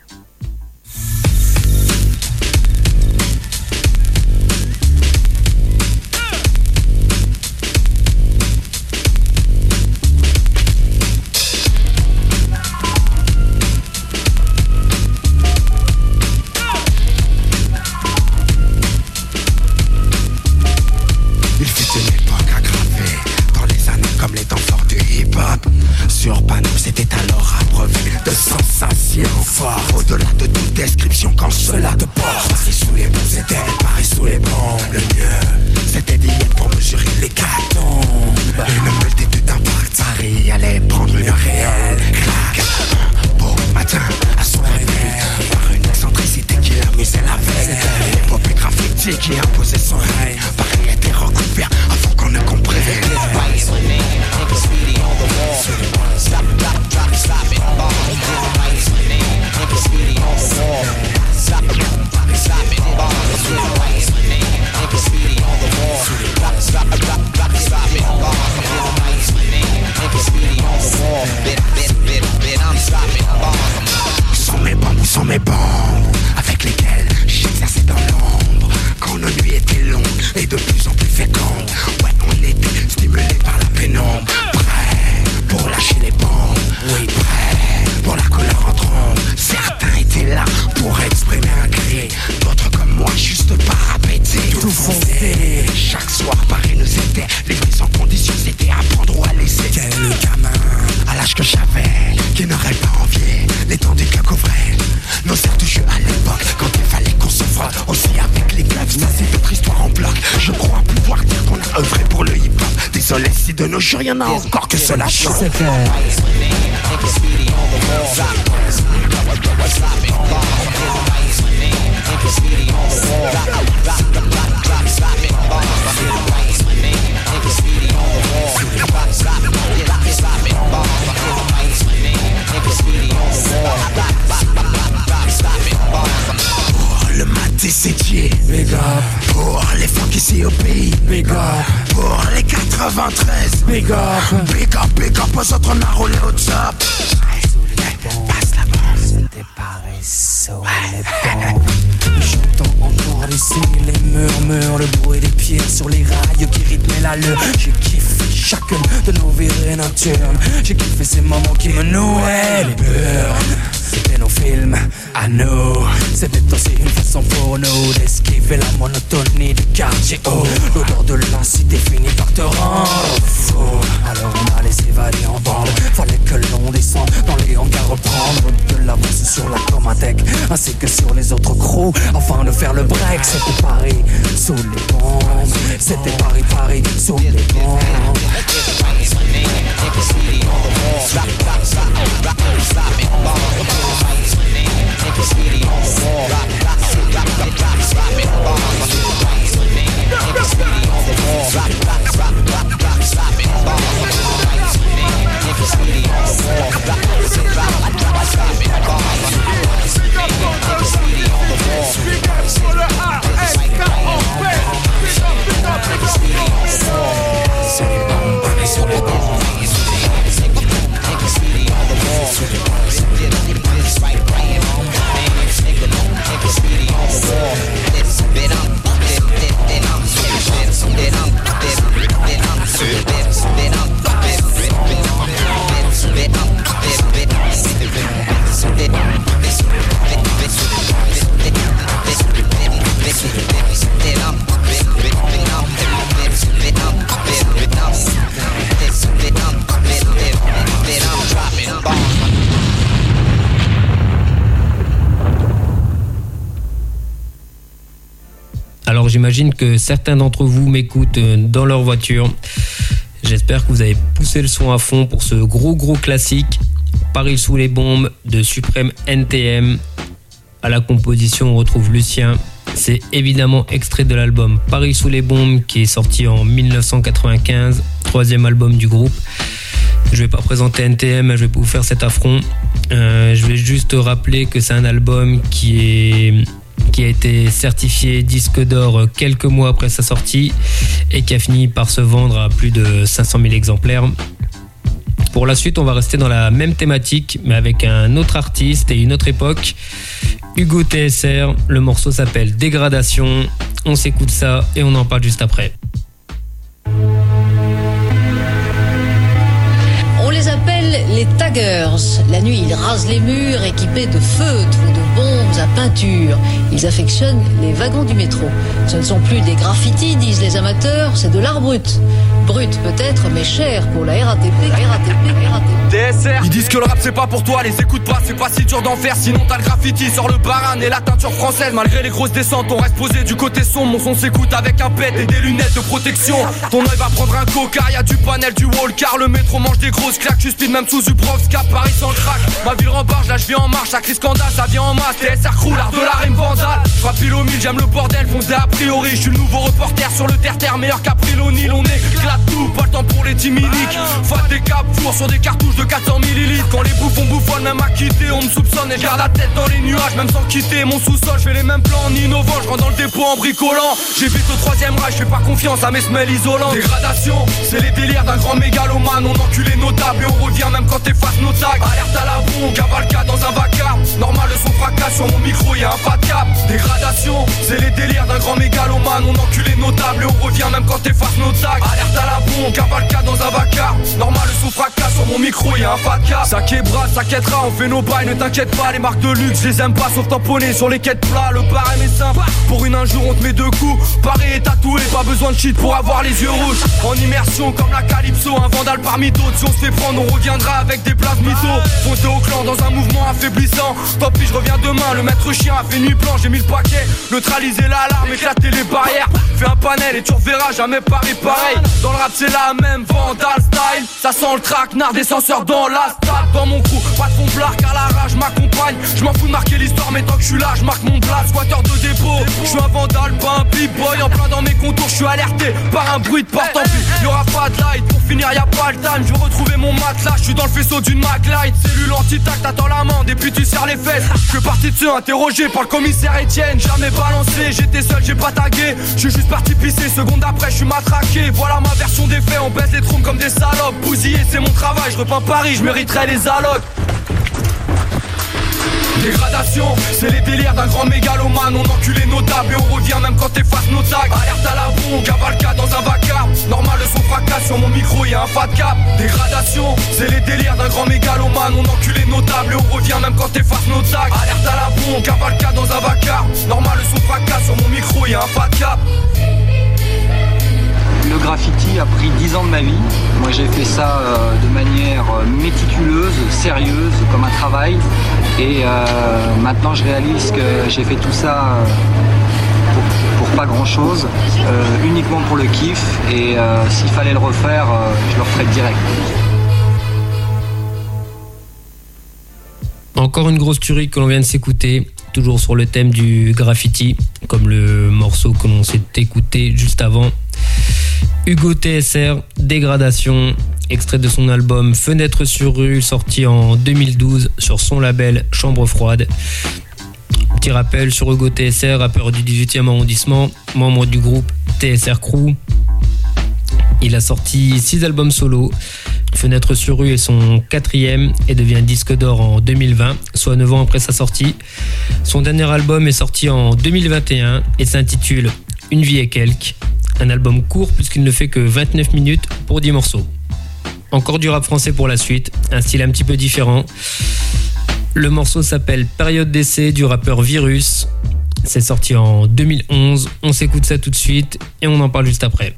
Sur panneau, c'était alors abreuvé de sensations fortes. Au-delà de toute description, quand cela te porte. Paris sous les bombes, c'était Paris sous les bombes. Le mieux, c'était d'y être pour mesurer les cartons. Une multitude d'impacts. Paris allait prendre une réelle claque. Un beau matin, à son réveil, par une excentricité qui l'amusait la veille. L'épopée graffiti qui imposait son règne. Paris était recouvert avant qu'on ne comprenne. Stop, drop, drop, stop it, bomb. Write my name, and graffiti on the wall. Stop, drop, stop it, bomb. Write my name, and graffiti on the wall. Stop, stop, drop, drop, stop it, bomb. Write my name, and graffiti on the wall. Bit, bit, bit, bit, I'm stopping, bomb. Où sont mes bombes, où sont mes bombes, avec lesquelles j'exerçais dans l'ombre. Quand nos nuits étaient longues et de plus en plus fécondes. Ouais, on était stimulés par la pénombre. Pour lâcher les bombes, oui, prêt pour la couleur en trombe. Certains étaient là pour exprimer un cri, d'autres comme moi juste par appétit. Tout foncé, chaque soir Paris nous était livré sans condition, c'était à prendre ou à laisser. Quel gamin, à l'âge que j'avais, qui n'aurait pas envié l'étendue que couvrait nos certes jeux à l'époque, quand il fallait qu'on se frotte aussi avec les clubs. Ça c'est notre histoire en bloc. Je crois pouvoir dire qu'on a œuvré pour le hip-hop. Désolé si de nos jours y'en a encore que cela chante. Stop it, pays. Big up pour les quatre-vingt-treize. Big up, big up, big up, aux autres on a roulé au top. Passe la bosse. C'était pareil sur les bombes. J'entends encore ici les murmures, le bruit des pieds sur les rails qui rythmaient l'allure. J'ai kiffé chacune de nos virées nocturnes. J'ai kiffé ces moments qui me nouaient les burnes. C'était nos films à nous. C'était aussi une façon pour nous d'esquiver la monotonie du quartier haut. L'odeur de l'incité finit par te rendre fou. Alors on allait s'évader en bande. Fallait que l'on descende dans les hangars, reprendre de l'avance sur la Comatec ainsi que sur les autres crews afin de faire le break. C'était Paris sous les bombes. C'était Paris, Paris sous les bombes. Sur les bancs. Alors j'imagine que certains d'entre vous m'écoutent dans leur voiture. J'espère que vous avez poussé le son à fond pour ce gros gros classique Paris sous les bombes de Supreme N T M. À la composition on retrouve Lucien. C'est évidemment extrait de l'album Paris sous les bombes qui est sorti en dix-neuf cent quatre-vingt-quinze, troisième album du groupe. Je vais pas présenter N T M, je vais pas vous faire cet affront. Euh, je vais juste rappeler que c'est un album qui est qui a été certifié disque d'or quelques mois après sa sortie et qui a fini par se vendre à plus de cinq cent mille exemplaires. Pour la suite, on va rester dans la même thématique, mais avec un autre artiste et une autre époque. Hugo T S R, le morceau s'appelle Dégradation. On s'écoute ça et on en parle juste après. On les appelle les taggers. La nuit, ils rasent les murs équipés de feutres ou de bombes à peinture. Ils affectionnent les wagons du métro. Ce ne sont plus des graffitis, disent les amateurs, c'est de l'art brut. Brut peut-être, mais cher pour la R A T P. La R A T P, R A T P. D S R, ils disent que le rap c'est pas pour toi, les écoute pas, c'est pas si dur d'en faire. Sinon t'as le graffiti sur le baran et la teinture française. Malgré les grosses descentes, on reste posé du côté sombre. Mon son s'écoute avec un pet et des lunettes de protection. Ton œil va prendre un coca, y'a du panel, du wall car le métro mange des grosses claques. Tu speed même sous Zubrovska, Paris sans le crack. Ma ville rembarge, là je vis en marche, la crise scandale, ça vient en masse. T S R crew, l'art de la rime vandale. J'frappe pile au mille, j'aime le bordel, foncé a priori. J'suis le nouveau reporter sur le terre-terre, meilleur qu'April O'Neil. On éclate tout, pas le temps pour les timiniques. Fat des caps, four sur des cartouches de quatre cents millilitres. Quand les bouffons bouffonnent, même à quitter, on me soupçonne et je garde la tête dans les nuages, même sans quitter mon sous-sol. Je fais les mêmes plans en innovant, je rentre dans le dépôt en bricolant. J'évite au troisième rage, je fais pas confiance à mes semelles isolants. Dégradation, c'est les délires d'un grand mégalomane. On encule les notables et on revient même quand t'effaces nos tags. Alerte à la bombe, cavalcade dans un vacarme. Normal le son fracasse, sur mon micro y'a un pas de cap. Dégradation, c'est les délires d'un grand mégalomane. On encule les notables et on revient même quand t'effaces nos tags. Alerte à la bombe, cavalcade dans un vacarme. Normal le son fracasse, sur mon micro y'a un pas de cap. Ça québra, ça quêtera, on fait nos bails, ne t'inquiète pas. Les marques de luxe, je les aime pas sauf tamponner sur les quêtes plats. Le barème est simple, pour une injure on te met deux coups. Paris est tatoué, pas besoin de cheat pour avoir les yeux rouges. En immersion comme la Calypso, un vandale parmi d'autres. Si on se fait prendre on reviendra avec des places mythos. Foncé au clan dans un mouvement affaiblissant. Tant pis je reviens demain, le maître chien a fait nuit blanche. J'ai mis le paquet, neutraliser l'alarme, éclater les barrières. Fais un panel et tu reverras jamais Paris pareil. Dans le rap c'est la même, vandale style. Ça sent le traquenard des censeurs dans la stade. Dans mon crew, pas de fond blar car la rage m'accompagne. Je m'en fous de marquer l'histoire mais tant que je suis là je marque mon blast. Squatter de dépôt, je suis un vandale, pas un pip boy. En plein dans mes contours, je suis alerté par un bruit de porte en plus. Y'aura pas Bad Light. Pour finir y'a pas le time, je veux retrouver mon matelas. Je suis dans le faisceau d'une Maglite. Cellule anti-tac, t'attends l'amende et puis tu serres les fesses. Je suis parti de ceux interrogés par le commissaire Etienne. Jamais balancé, j'étais seul, j'ai pas tagué. Je suis juste parti pisser, seconde après je suis matraqué. Voilà ma version des faits, on baisse les trompes comme des salopes. Bousiller c'est mon travail, je repeins Paris, je mériterais les allocs. Dégradation, c'est les délires d'un grand mégalomane. On enculé nos tables et on revient même quand t'effaces nos tags. Alerte à la bombe, cavalcade dans un vacarme. Normal le son fracasse, sur mon micro y'a un fat cap. Dégradation, c'est les délires d'un grand mégalomane. On enculé nos tables et on revient même quand t'effaces nos tags. Alerte à la bombe, cavalcade dans un vacarme. Normal le son fracasse, sur mon micro y'a un fat cap. Le graffiti a pris dix ans de ma vie. Moi j'ai fait ça euh, de manière méticuleuse, sérieuse, comme un travail. Et euh, maintenant je réalise que j'ai fait tout ça euh, pour, pour pas grand chose, euh, uniquement pour le kiff. Et euh, s'il fallait le refaire, euh, je le referais direct. Encore une grosse tuerie que l'on vient de s'écouter, toujours sur le thème du graffiti, comme le morceau que l'on s'est écouté juste avant. Hugo T S R, Dégradation, extrait de son album Fenêtre sur rue, sorti en deux mille douze sur son label Chambre Froide. Petit rappel sur Hugo T S R, rappeur du dix-huitième arrondissement, membre du groupe T S R Crew. Il a sorti six albums solo. Fenêtre sur rue est son quatrième et devient disque d'or en deux mille vingt, soit neuf ans après sa sortie. Son dernier album est sorti en deux mille vingt et un et s'intitule Une vie et quelques. Un album court puisqu'il ne fait que vingt-neuf minutes pour dix morceaux. Encore du rap français pour la suite, un style un petit peu différent. Le morceau s'appelle Période d'essai du rappeur Virus. C'est sorti en deux mille onze. On s'écoute ça tout de suite et on en parle juste après.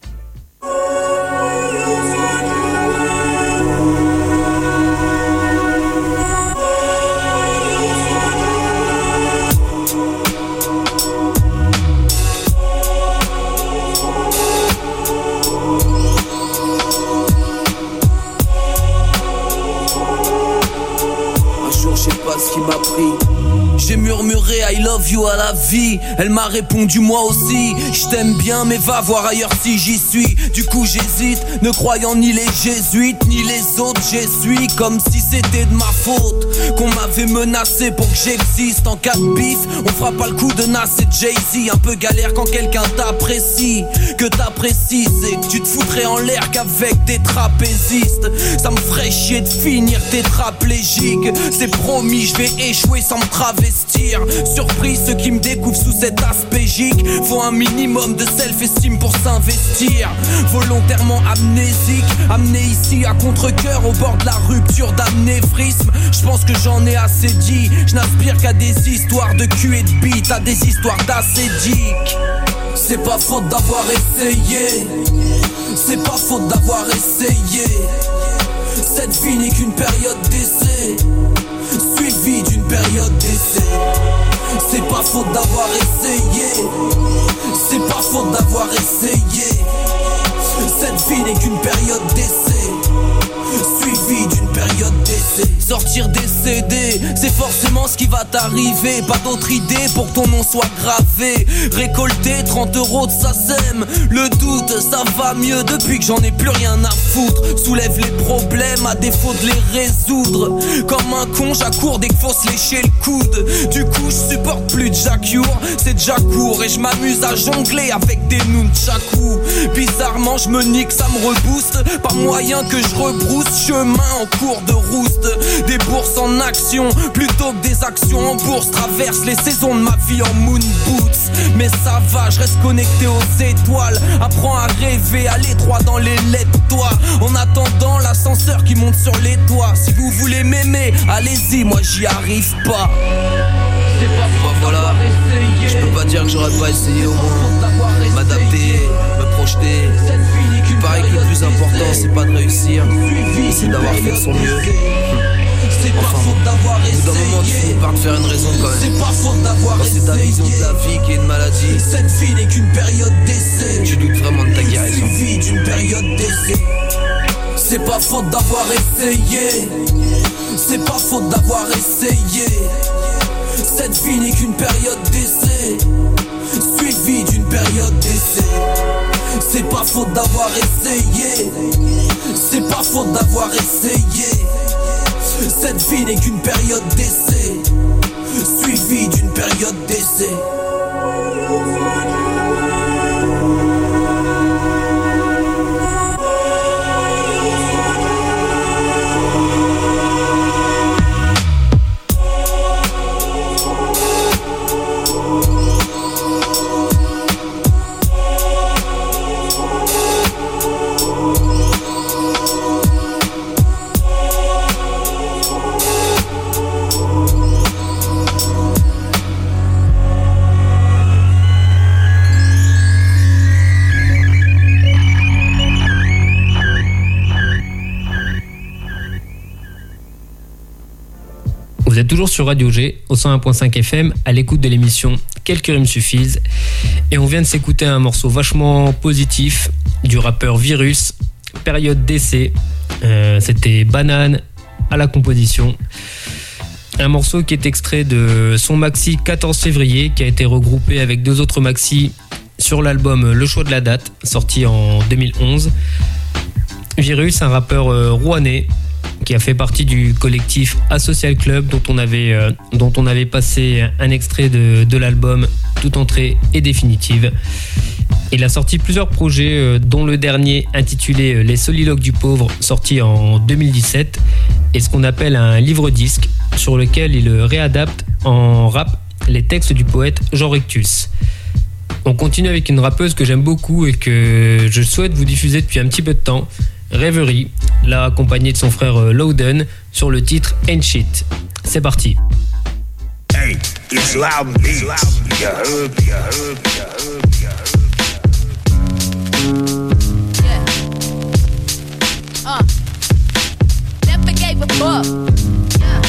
Ce qui m'a pris. J'ai murmuré I love you à la vie. Elle m'a répondu moi aussi. Je t'aime bien mais va voir ailleurs si j'y suis. Du coup j'hésite, ne croyant ni les jésuites ni les autres. J'essuie comme si c'était de ma faute qu'on m'avait menacé pour que j'existe. En cas de bif, on fera pas le coup de Nas et Jay-Z. Un peu galère quand quelqu'un t'apprécie. Que t'apprécies c'est que tu te foutrais en l'air qu'avec des trapézistes. Ça me ferait chier de finir tétraplégique. C'est promis, je vais échouer sans me travestir. Surpris, ceux qui me découvrent sous cet aspect gique. Faut un minimum de self-esteem pour s'investir. Volontairement amnésique, amené ici à contre-cœur au bord de la rupture d'anévrisme. Je pense que j'en ai assez dit. Je n'aspire qu'à des histoires de cul et de bite, à des histoires d'acédique. C'est pas faute d'avoir essayé. C'est pas faute d'avoir essayé. Cette vie n'est qu'une période d'essai, suivi d'une période d'essai. C'est pas faute d'avoir essayé. C'est pas faute d'avoir essayé. Cette vie n'est qu'une période d'essai, suivi d'une période d'essai. Sortir des C D, c'est forcément ce qui va t'arriver. Pas d'autre idée pour que ton nom soit gravé. Récolter trente euros de S A C E M. Le doute, ça va mieux depuis que j'en ai plus rien à foutre. Soulève les problèmes à défaut de les résoudre. Comme un con, j'accours dès qu'il faut se lécher le coude. Du coup, je supporte plus de Jacure. C'est déjà court et je m'amuse à jongler avec des nunchakus. Bizarrement, je me nique, ça me rebooste. Pas moyen que je rebrousse chemin en cours de rouste. Des bourses en action plutôt que des actions en bourse. Traverse les saisons de ma vie en moon boots. Mais ça va, je reste connecté aux étoiles. Apprends à rêver, aller droit dans les lettres de toi. En attendant l'ascenseur qui monte sur les toits. Si vous voulez m'aimer, allez-y, moi j'y arrive pas. C'est pas bah voilà, je peux pas dire que j'aurais pas essayé au moins. M'adapter, me projeter. Il paraît que le plus important c'est pas de réussir, c'est d'avoir fait de son mieux. C'est pas enfin, faute d'avoir essayé. Dans un moment tu finis par te faire une raison quand même. C'est pas faute d'avoir essayé. C'est ta vision de la vie qui est une maladie. Cette vie n'est qu'une période d'essai. Tu doutes vraiment de ta guérison. Suivi d'une période d'essai. C'est pas faute d'avoir essayé. C'est pas faute d'avoir essayé. Cette vie n'est qu'une période d'essai, suivi d'une période d'essai. C'est pas faute d'avoir essayé. C'est pas faute d'avoir essayé. Cette vie n'est qu'une période d'essai, suivie d'une période d'essai. Vous êtes toujours sur Radio G, au cent un point cinq F M, à l'écoute de l'émission Quelques rimes suffisent. Et on vient de s'écouter un morceau vachement positif du rappeur Virus, période d'essai. Euh, c'était Banane à la composition. Un morceau qui est extrait de son maxi quatorze février, qui a été regroupé avec deux autres maxi sur l'album Le Choix de la Date, sorti en deux mille onze. Virus, un rappeur euh, rouennais, qui a fait partie du collectif Asocial Club, dont on avait, euh, dont on avait passé un extrait de, de l'album Toute entrée est définitive. Il a sorti plusieurs projets, euh, dont le dernier intitulé Les Soliloques du Pauvre, sorti en deux mille dix-sept, et ce qu'on appelle un livre-disque, sur lequel il réadapte en rap les textes du poète Jean Rectus. On continue avec une rappeuse que j'aime beaucoup et que je souhaite vous diffuser depuis un petit peu de temps, Rêverie, là accompagnée de son frère Loudon sur le titre Ain't Shit. C'est parti. Hey, it's loud and beats. You heard, you heard, you heard, you heard. Yeah. Uh. Never gave a fuck. Yeah.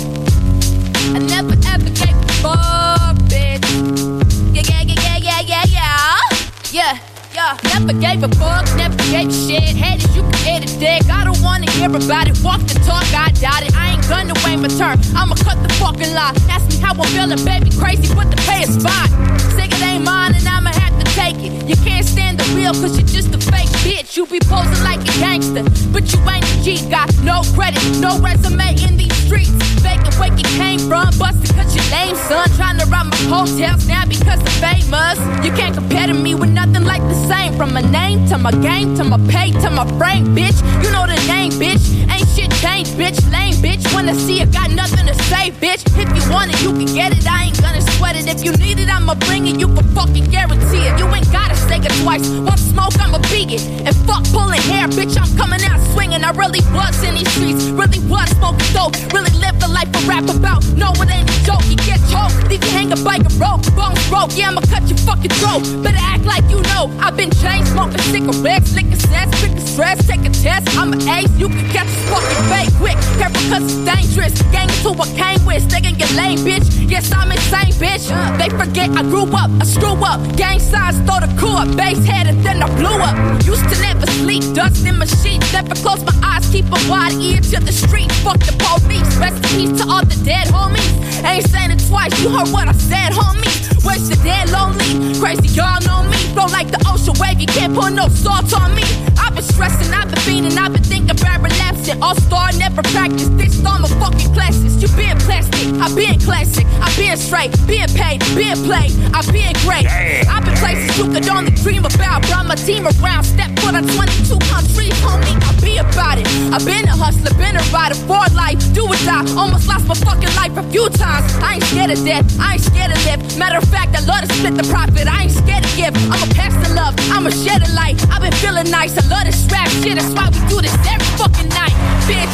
I never ever gave a fuck, bitch. Yeah, yeah, yeah, yeah, yeah, yeah, yeah. Yeah, never gave a fuck, never gave a shit. Haters, you can hit a dick. I don't wanna hear about it. Walk the talk, I doubt it. I ain't gonna wait my turn. I'ma cut the fucking lie. Ask me how I'm feeling, baby, crazy, but the pay is fine. Sick it ain't mine and I'ma have to take it. You can't stand the real cause you're just a fake bitch. You be posing like a gangster, but you ain't a G. Got no credit, no resume in these streets. Faking where you came from, busted cause you're lame, son. Trying to rob my hotels now because I'm famous. You can't compare to me with nothing like the same. From my name to my game to my pay to my frame, bitch. You know the name, bitch. Ain't shit changed, bitch. Lame, bitch. When I see it, got nothing to say, bitch. If you want it, you can get it. I ain't gonna sweat it. If you need it, I'ma bring it. You can fucking guarantee it. You ain't gotta say it twice. One smoke, I'ma beat it. And fuck pulling hair, bitch. I'm coming out swinging. I really was in these streets. Really was smoking dope. Really lived the life I rap about. No, it ain't a joke. You get choked. Leave you hanging by a rope. Bones broke. Yeah, I'ma cut your fucking throat. Better act like you know. I've been chain smoking cigarettes, licking sense, quick stress, take a test. I'm an ace, you can catch this fucking fake quick. Careful cause it's dangerous. Gang into what came with, sticking your lane, bitch. Yes, I'm insane, bitch. They forget I grew up, I screw up. Gang size, throw the crew up. Base head and then I blew up. Used to never sleep, dust in my sheets. Never close my eyes, keep a wide ear to the street. Fuck the police, rest in peace to all the dead homies. Ain't saying it twice, you heard what I said, homie. Where's the dead lonely? Crazy, y'all know me. Flow like the ocean wave, you can't put no salt on me. I've been stressing, I've been fiending, I've been thinking about relapsing. All star, never practice, this storm of fucking classes. You being plastic, I been classic. I been straight, being paid, being played. I been great. I've been places you could only dream about. Brought my team around, step foot on twenty-two countries, homie. I be about it. I've been a hustler, been a rider for life. Do or die, almost lost my fucking life a few times. I ain't scared of death, I ain't scared of live. Matter of fact, I love to split the profit. I ain't scared to give. I'ma pass the love, I'ma shed a light. I've been feeling nice, I love this rap shit. That's why we do this every fucking night, bitch.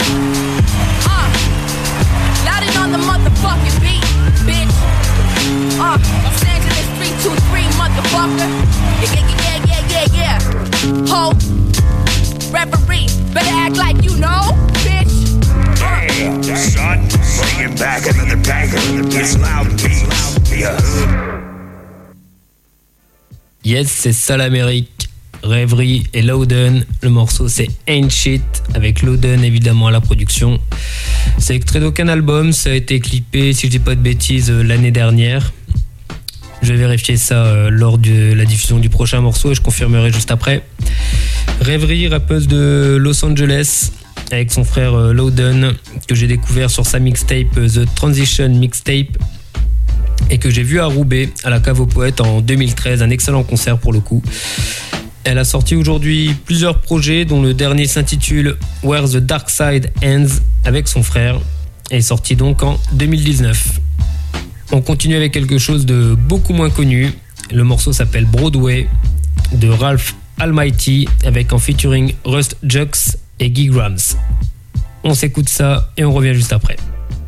Uh, loudin' on the motherfucking beat, bitch. Uh, Los Angeles three two three, motherfucker. Yeah, yeah, yeah, yeah, yeah, yeah. Ho, referee, better act like you know, bitch. Damn, son, bringing back another banger. It's loud and beats. Yeah. Yes, c'est ça l'Amérique. Rêverie et Loudon. Le morceau c'est Ain't Shit avec Loudon évidemment à la production. C'est extrait d'aucun album, ça a été clippé si je dis pas de bêtises l'année dernière. Je Je vais vérifier ça euh, lors de la diffusion du prochain morceau et je confirmerai juste après. Rêverie, rappeuse de Los Angeles, avec son frère euh, Loudon, que j'ai découvert sur sa mixtape euh, The Transition Mixtape et que j'ai vu à Roubaix, à la Cave aux Poètes en deux mille treize. Un excellent concert pour le coup. Elle a sorti aujourd'hui plusieurs projets, dont le dernier s'intitule Where the Dark Side Ends avec son frère et est sorti donc en deux mille dix-neuf. On continue avec quelque chose de beaucoup moins connu. Le morceau s'appelle Broadway de Ralph Almighty avec en featuring Rust Jux et Guy Grams. On s'écoute ça et on revient juste après.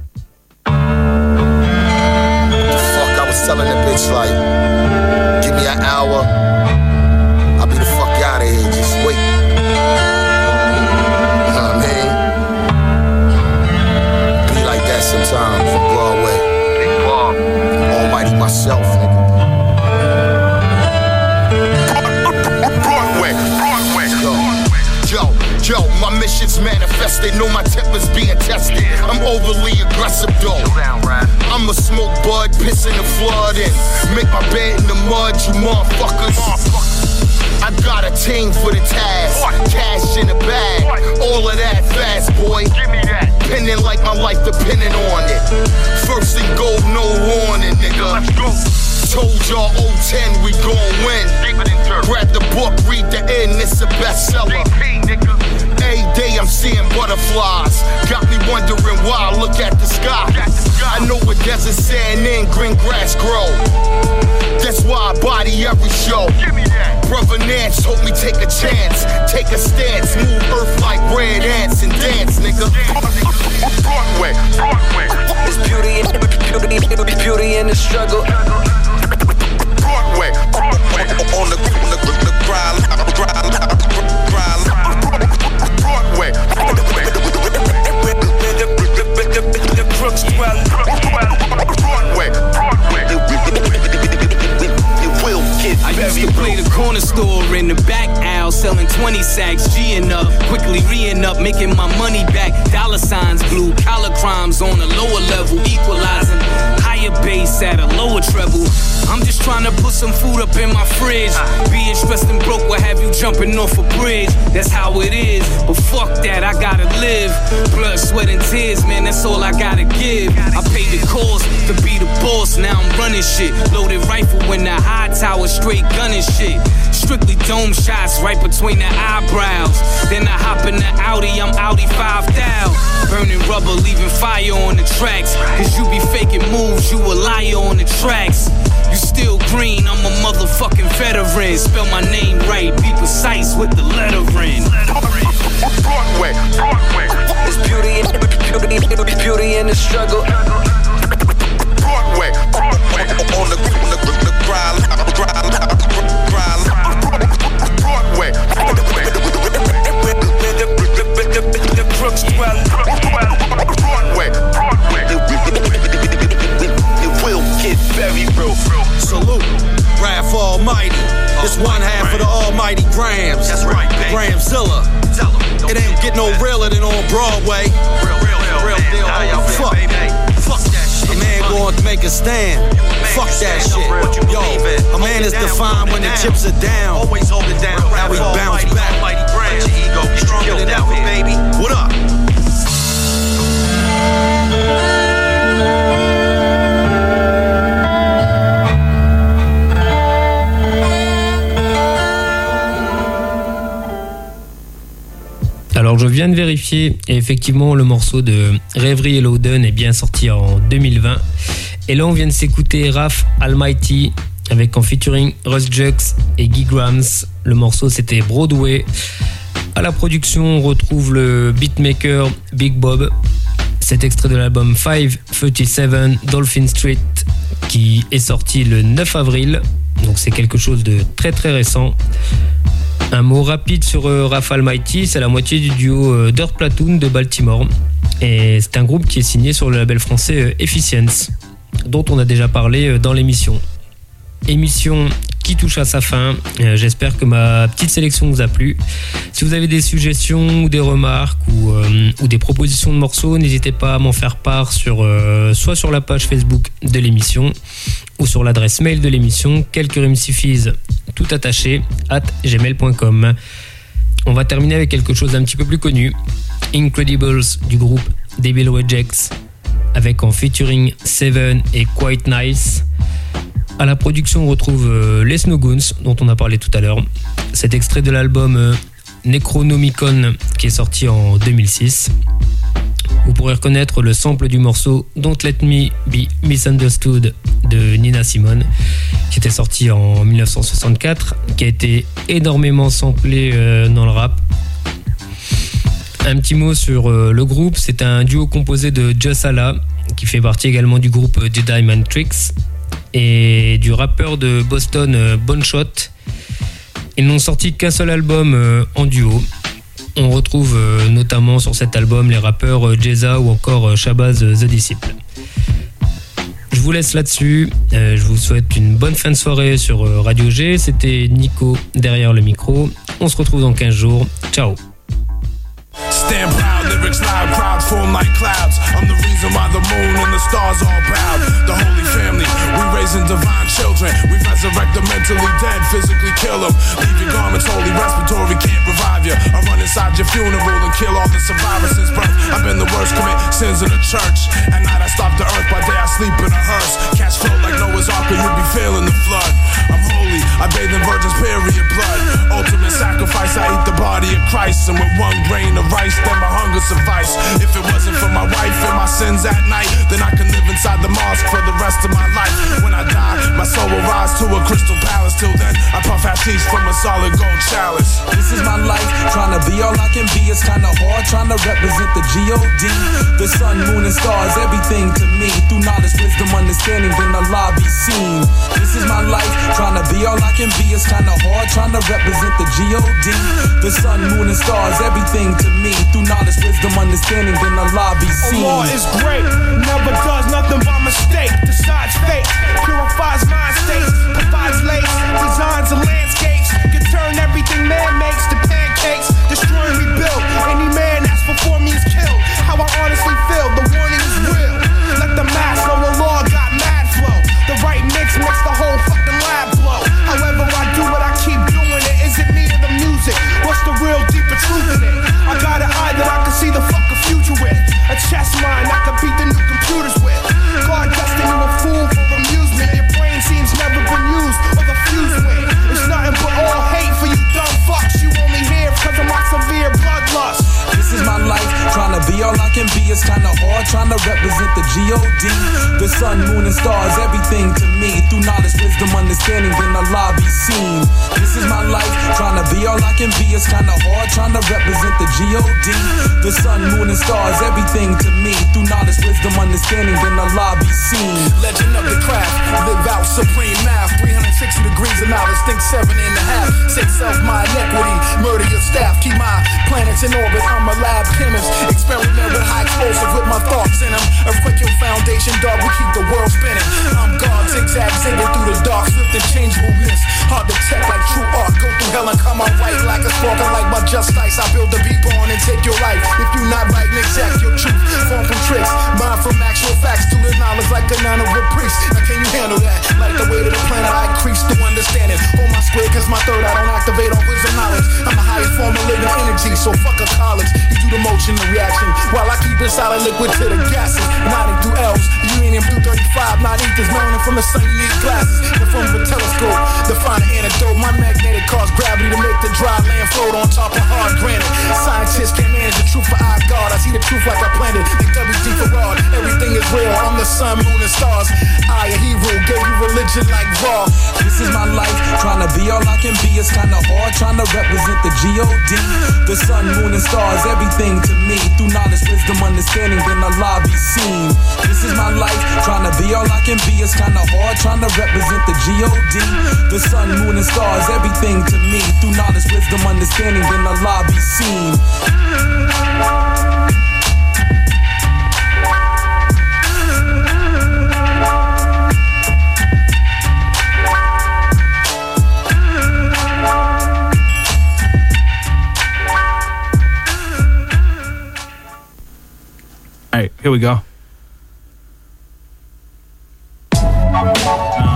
Telling the bitch like, give me an hour, I'll be the fuck out of here, just wait. You know what I mean? Be like that sometimes from Broadway. Big Bob, almighty myself, nigga. Broadway, Broadway, yo, yo, my mission's manifested, know my temper's being tested. I'm overly aggressive though. I'ma smoke bud, piss in the flood and make my bed in the mud, you motherfuckers. I got a team for the task, cash in the bag, all of that fast, boy. Give me that. Pending like my life depending on it. First and gold, no warning, nigga. Let's go. Told y'all oh ten, we gon' win. Grab the book, read the end, it's a bestseller. Every day I'm seeing butterflies. Got me wondering why I look at the sky. I know where desert sand and green grass grow. That's why I body every show. Brother Nance told me take a chance, take a stance, move earth like red ants and dance, nigga. Broadway, Broadway. There's beauty in beauty, beauty in the struggle. Broadway, Broadway. On the, on the, the grind, grind, grind. Broadway, Broadway. The crooks dwell. Broadway, Broadway. It will get I used to play the corner store in the back aisle, selling twenty sacks, G'ing up, quickly re-ing up, making my money back. Dollar signs, blue collar crimes on a lower level, equalizing higher bass at a lower treble. I'm just trying to put some food up in my fridge. Being stressed and broke will have you jumping off a bridge. That's how it is, but fuck that, I gotta live. Blood, sweat, and tears, man, that's all I gotta give. I paid the cost to be the boss, now I'm running shit. Loaded rifle in the high tower, straight gunning shit. Strictly dome shots right between the eyebrows. Then I hop in the Audi, I'm Audi five thousand. Burning rubber, leaving fire on the tracks. Cause you be faking moves, you a liar on the tracks. You still green, I'm a motherfucking veteran. Spell my name right, be precise with the lettering. Broadway, Broadway. There's beauty in beauty, beauty in the struggle. Broadway, Broadway. On the, on the, the grind, grind, grind. Broadway, Broadway. The crooks dwell. Broadway, Broadway. It will get very real. Salute, Raph Almighty. It's one half of the almighty Grams. That's right, baby. Gramzilla. It ain't get no realer than on Broadway. Real, real, real, real deal. Fuck, fuck that shit. A man going to make a stand. Fuck that shit. Yo, a man is defined when the chips are down. Always hold it down. How we bounce back. Almighty Grams. Your ego be stronger than ever, baby. What up? Alors je viens de vérifier et effectivement le morceau de Rêverie et Loudon est bien sorti en deux mille vingt. Et là on vient de s'écouter Raph Almighty avec en featuring Russ Jux et Guy Grams. Le morceau c'était Broadway. À la production on retrouve le beatmaker Big Bob. Cet extrait de l'album five thirty-seven Dolphin Street qui est sorti le neuf avril. Donc c'est quelque chose de très très récent. Un mot rapide sur euh, Raph Almighty, c'est la moitié du duo euh, Dirt Platoon de Baltimore. Et c'est un groupe qui est signé sur le label français euh, Efficience, dont on a déjà parlé euh, dans l'émission. Émission qui touche à sa fin. Euh, j'espère que ma petite sélection vous a plu. Si vous avez des suggestions ou des remarques ou, euh, ou des propositions de morceaux, n'hésitez pas à m'en faire part sur, euh, soit sur la page Facebook de l'émission ou sur l'adresse mail de l'émission quelques rimes suffisent tout attaché at gmail point com. On va terminer avec quelque chose d'un petit peu plus connu, Incredibles du groupe Devil Rejects, avec en featuring Seven et Quite Nice. À la production, on retrouve euh, les Snowgoons, dont on a parlé tout à l'heure. Cet extrait de l'album euh, Necronomicon, qui est sorti en deux mille six. Vous pourrez reconnaître le sample du morceau Don't Let Me Be Misunderstood de Nina Simone, qui était sorti en dix-neuf cent soixante-quatre, qui a été énormément samplé euh, dans le rap. Un petit mot sur euh, le groupe, c'est un duo composé de Joss Allah, qui fait partie également du groupe Jedi Mind Tricks, et du rappeur de Boston euh, Boneshot. Ils n'ont sorti qu'un seul album euh, en duo. On retrouve euh, notamment sur cet album les rappeurs euh, Jeza ou encore euh, Shabazz euh, The Disciple. Je vous laisse là-dessus. Euh, je vous souhaite une bonne fin de soirée sur euh, Radio G. C'était Nico derrière le micro. On se retrouve dans quinze jours. Ciao. Stand proud, lyrics loud, crowds form like clouds. I'm the reason why the moon and the stars all proud. The Holy Family, we raising divine children. We resurrect the mentally dead, physically kill them. Leave your garments holy, respiratory can't revive you. I run inside your funeral and kill all the survivors since birth. I've been the worst, commit sins in the church. At night I stop the earth, by day I sleep in a hearse. Cash flow like Noah's Ark, or you'll be feeling the flood. I'm holy, I bathe in virgins' period blood. Ultimate sacrifice, I eat the body of Christ. And with one grain of rice, then my hunger suffice. If it wasn't for my wife and my sins at night, then I can live inside the mosque for the rest of my life. When I die, my soul will rise to a crystal palace. Till then, I puff hashish from a solid gold chalice. This is my life, trying to be all I can be. It's kinda hard, trying to represent the G O D. The sun, moon, and stars, everything to me. Through knowledge, wisdom, understanding, then Allah be seen. This is my life, trying to be all I can be. It's kinda hard, trying to represent the G O D. The sun, moon, and stars, everything to me. Through knowledge, wisdom, understanding, then Allah be seen. Allah is great, never does nothing by mistake. Decides fate, purifies mind states, provides lace, designs the landscapes, can turn everything man makes to pancakes, destroy and rebuild. Any man that's before me is killed. How I honestly feel, the warning is real. Let the mass know the law got mad flow. The right mix makes the whole fucking lab blow. However I do it, I keep doing it. Is it me or the music? What's the real deeper truth in it? I got an eye that I can see the fucking future with. A chess mind I can beat the new computers with. God destined you a fool for amusement. Your brain seems never been used or the fuse with. It's nothing but all hate for you dumb fucks. You only here cause of my severe bloodlust. This is my life, trying to be all I can be. It's kinda hard, trying to represent the G O D. The sun, moon, and stars, everything to me. Through knowledge, wisdom, understanding, then Allah be seen. This is my life, trying to be all I can be. It's kinda hard, trying to represent the G O D. The sun, moon, and stars, everything to me. Through knowledge, wisdom, understanding, then Allah be seen. Legend of the craft, live out supreme math. three hundred sixty degrees of knowledge, think seven and a half. Six self, my inequity, murder your staff. Keep my planets in orbit, I'm a lab chemist. Experiment with high explosive with my thoughts in them. Earthquake your foundation, dog, we keep the world spinning. I'm God, zigzag, zigging through the dark, swift and changeableness. Hard to check like true art, go through hell and come out right like a sparking like my just ice. I build a beat born and take your life. If you not right, exact your truth. Form from tricks, mind from actual facts to the knowledge like a nun of a priest. Now can you handle that? Like the weight of the planet, I increase to understand it. Hold my square cause my third I don't activate on wisdom knowledge. I'm the highest form of living energy, so fuck a college. You do the motion, the reaction, while I keep it solid liquid to the gases. Nodding through L's, uranium through thirty-five, not ethers, melanin from the sun, you need glasses. And from the telescope, define an antidote. My magnetic cause gravity to make the dry land float on top of hard granite. Scientists can't manage the truth for our God. I see the truth like I planned it, like W D for rod. Everything is real, I'm the sun, moon, and stars. I, a hero, gave you religion like raw. This is my life, trying to be all I can be. It's kinda hard, trying to represent the G O D. The sun, moon, and stars, everything to me. Through knowledge, wisdom, understanding, then Allah be seen. This is my life, trying to be all I can be. It's kinda hard, trying to represent the G O D. The sun, moon, and stars, everything to me. Through knowledge, wisdom, understanding, then Allah be seen. All right, here we go. Uh.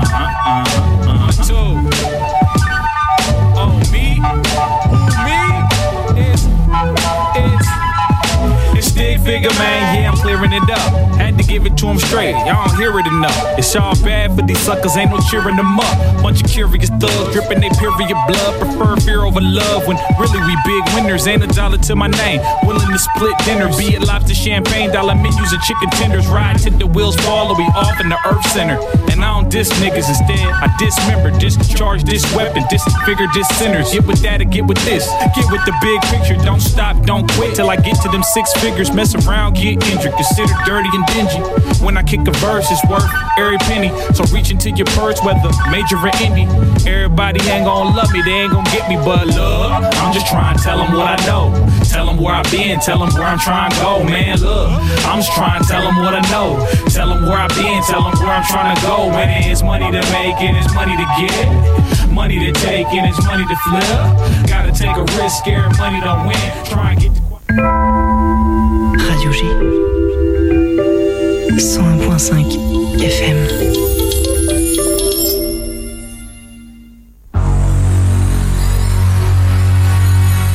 to them straight, y'all don't hear it enough. It's all bad for these suckers, ain't no cheering them up. Bunch of curious thugs, dripping they period blood. Prefer fear over love when really we big winners. Ain't a dollar to my name, willing to split dinner. Be it lobster, champagne, dollar menus, and chicken tenders. Ride till the wheels fall or we off in the earth center. And I don't diss niggas, instead I dismember, discharge this weapon, disfigure this sinners. Get with that or get with this, get with the big picture. Don't stop, don't quit till I get to them six figures. Mess around, get injured, consider dirty and dingy. When I kick a verse, it's worth every penny. So reach into your purse, whether major or indie. Everybody ain't gon' love me, they ain't gon' get me, but look, I'm just trying to tell them what I know. Tell them where I've been, tell them where I'm trying to go, man, look. I'm just trying to tell them what I know. Tell them where I've been, tell them where I'm trying to go. Man, it's money to make and it's money to get. Money to take and it's money to flip. Gotta take a risk, scared money to win. Try and get the... Radio G cent un point cinq F M.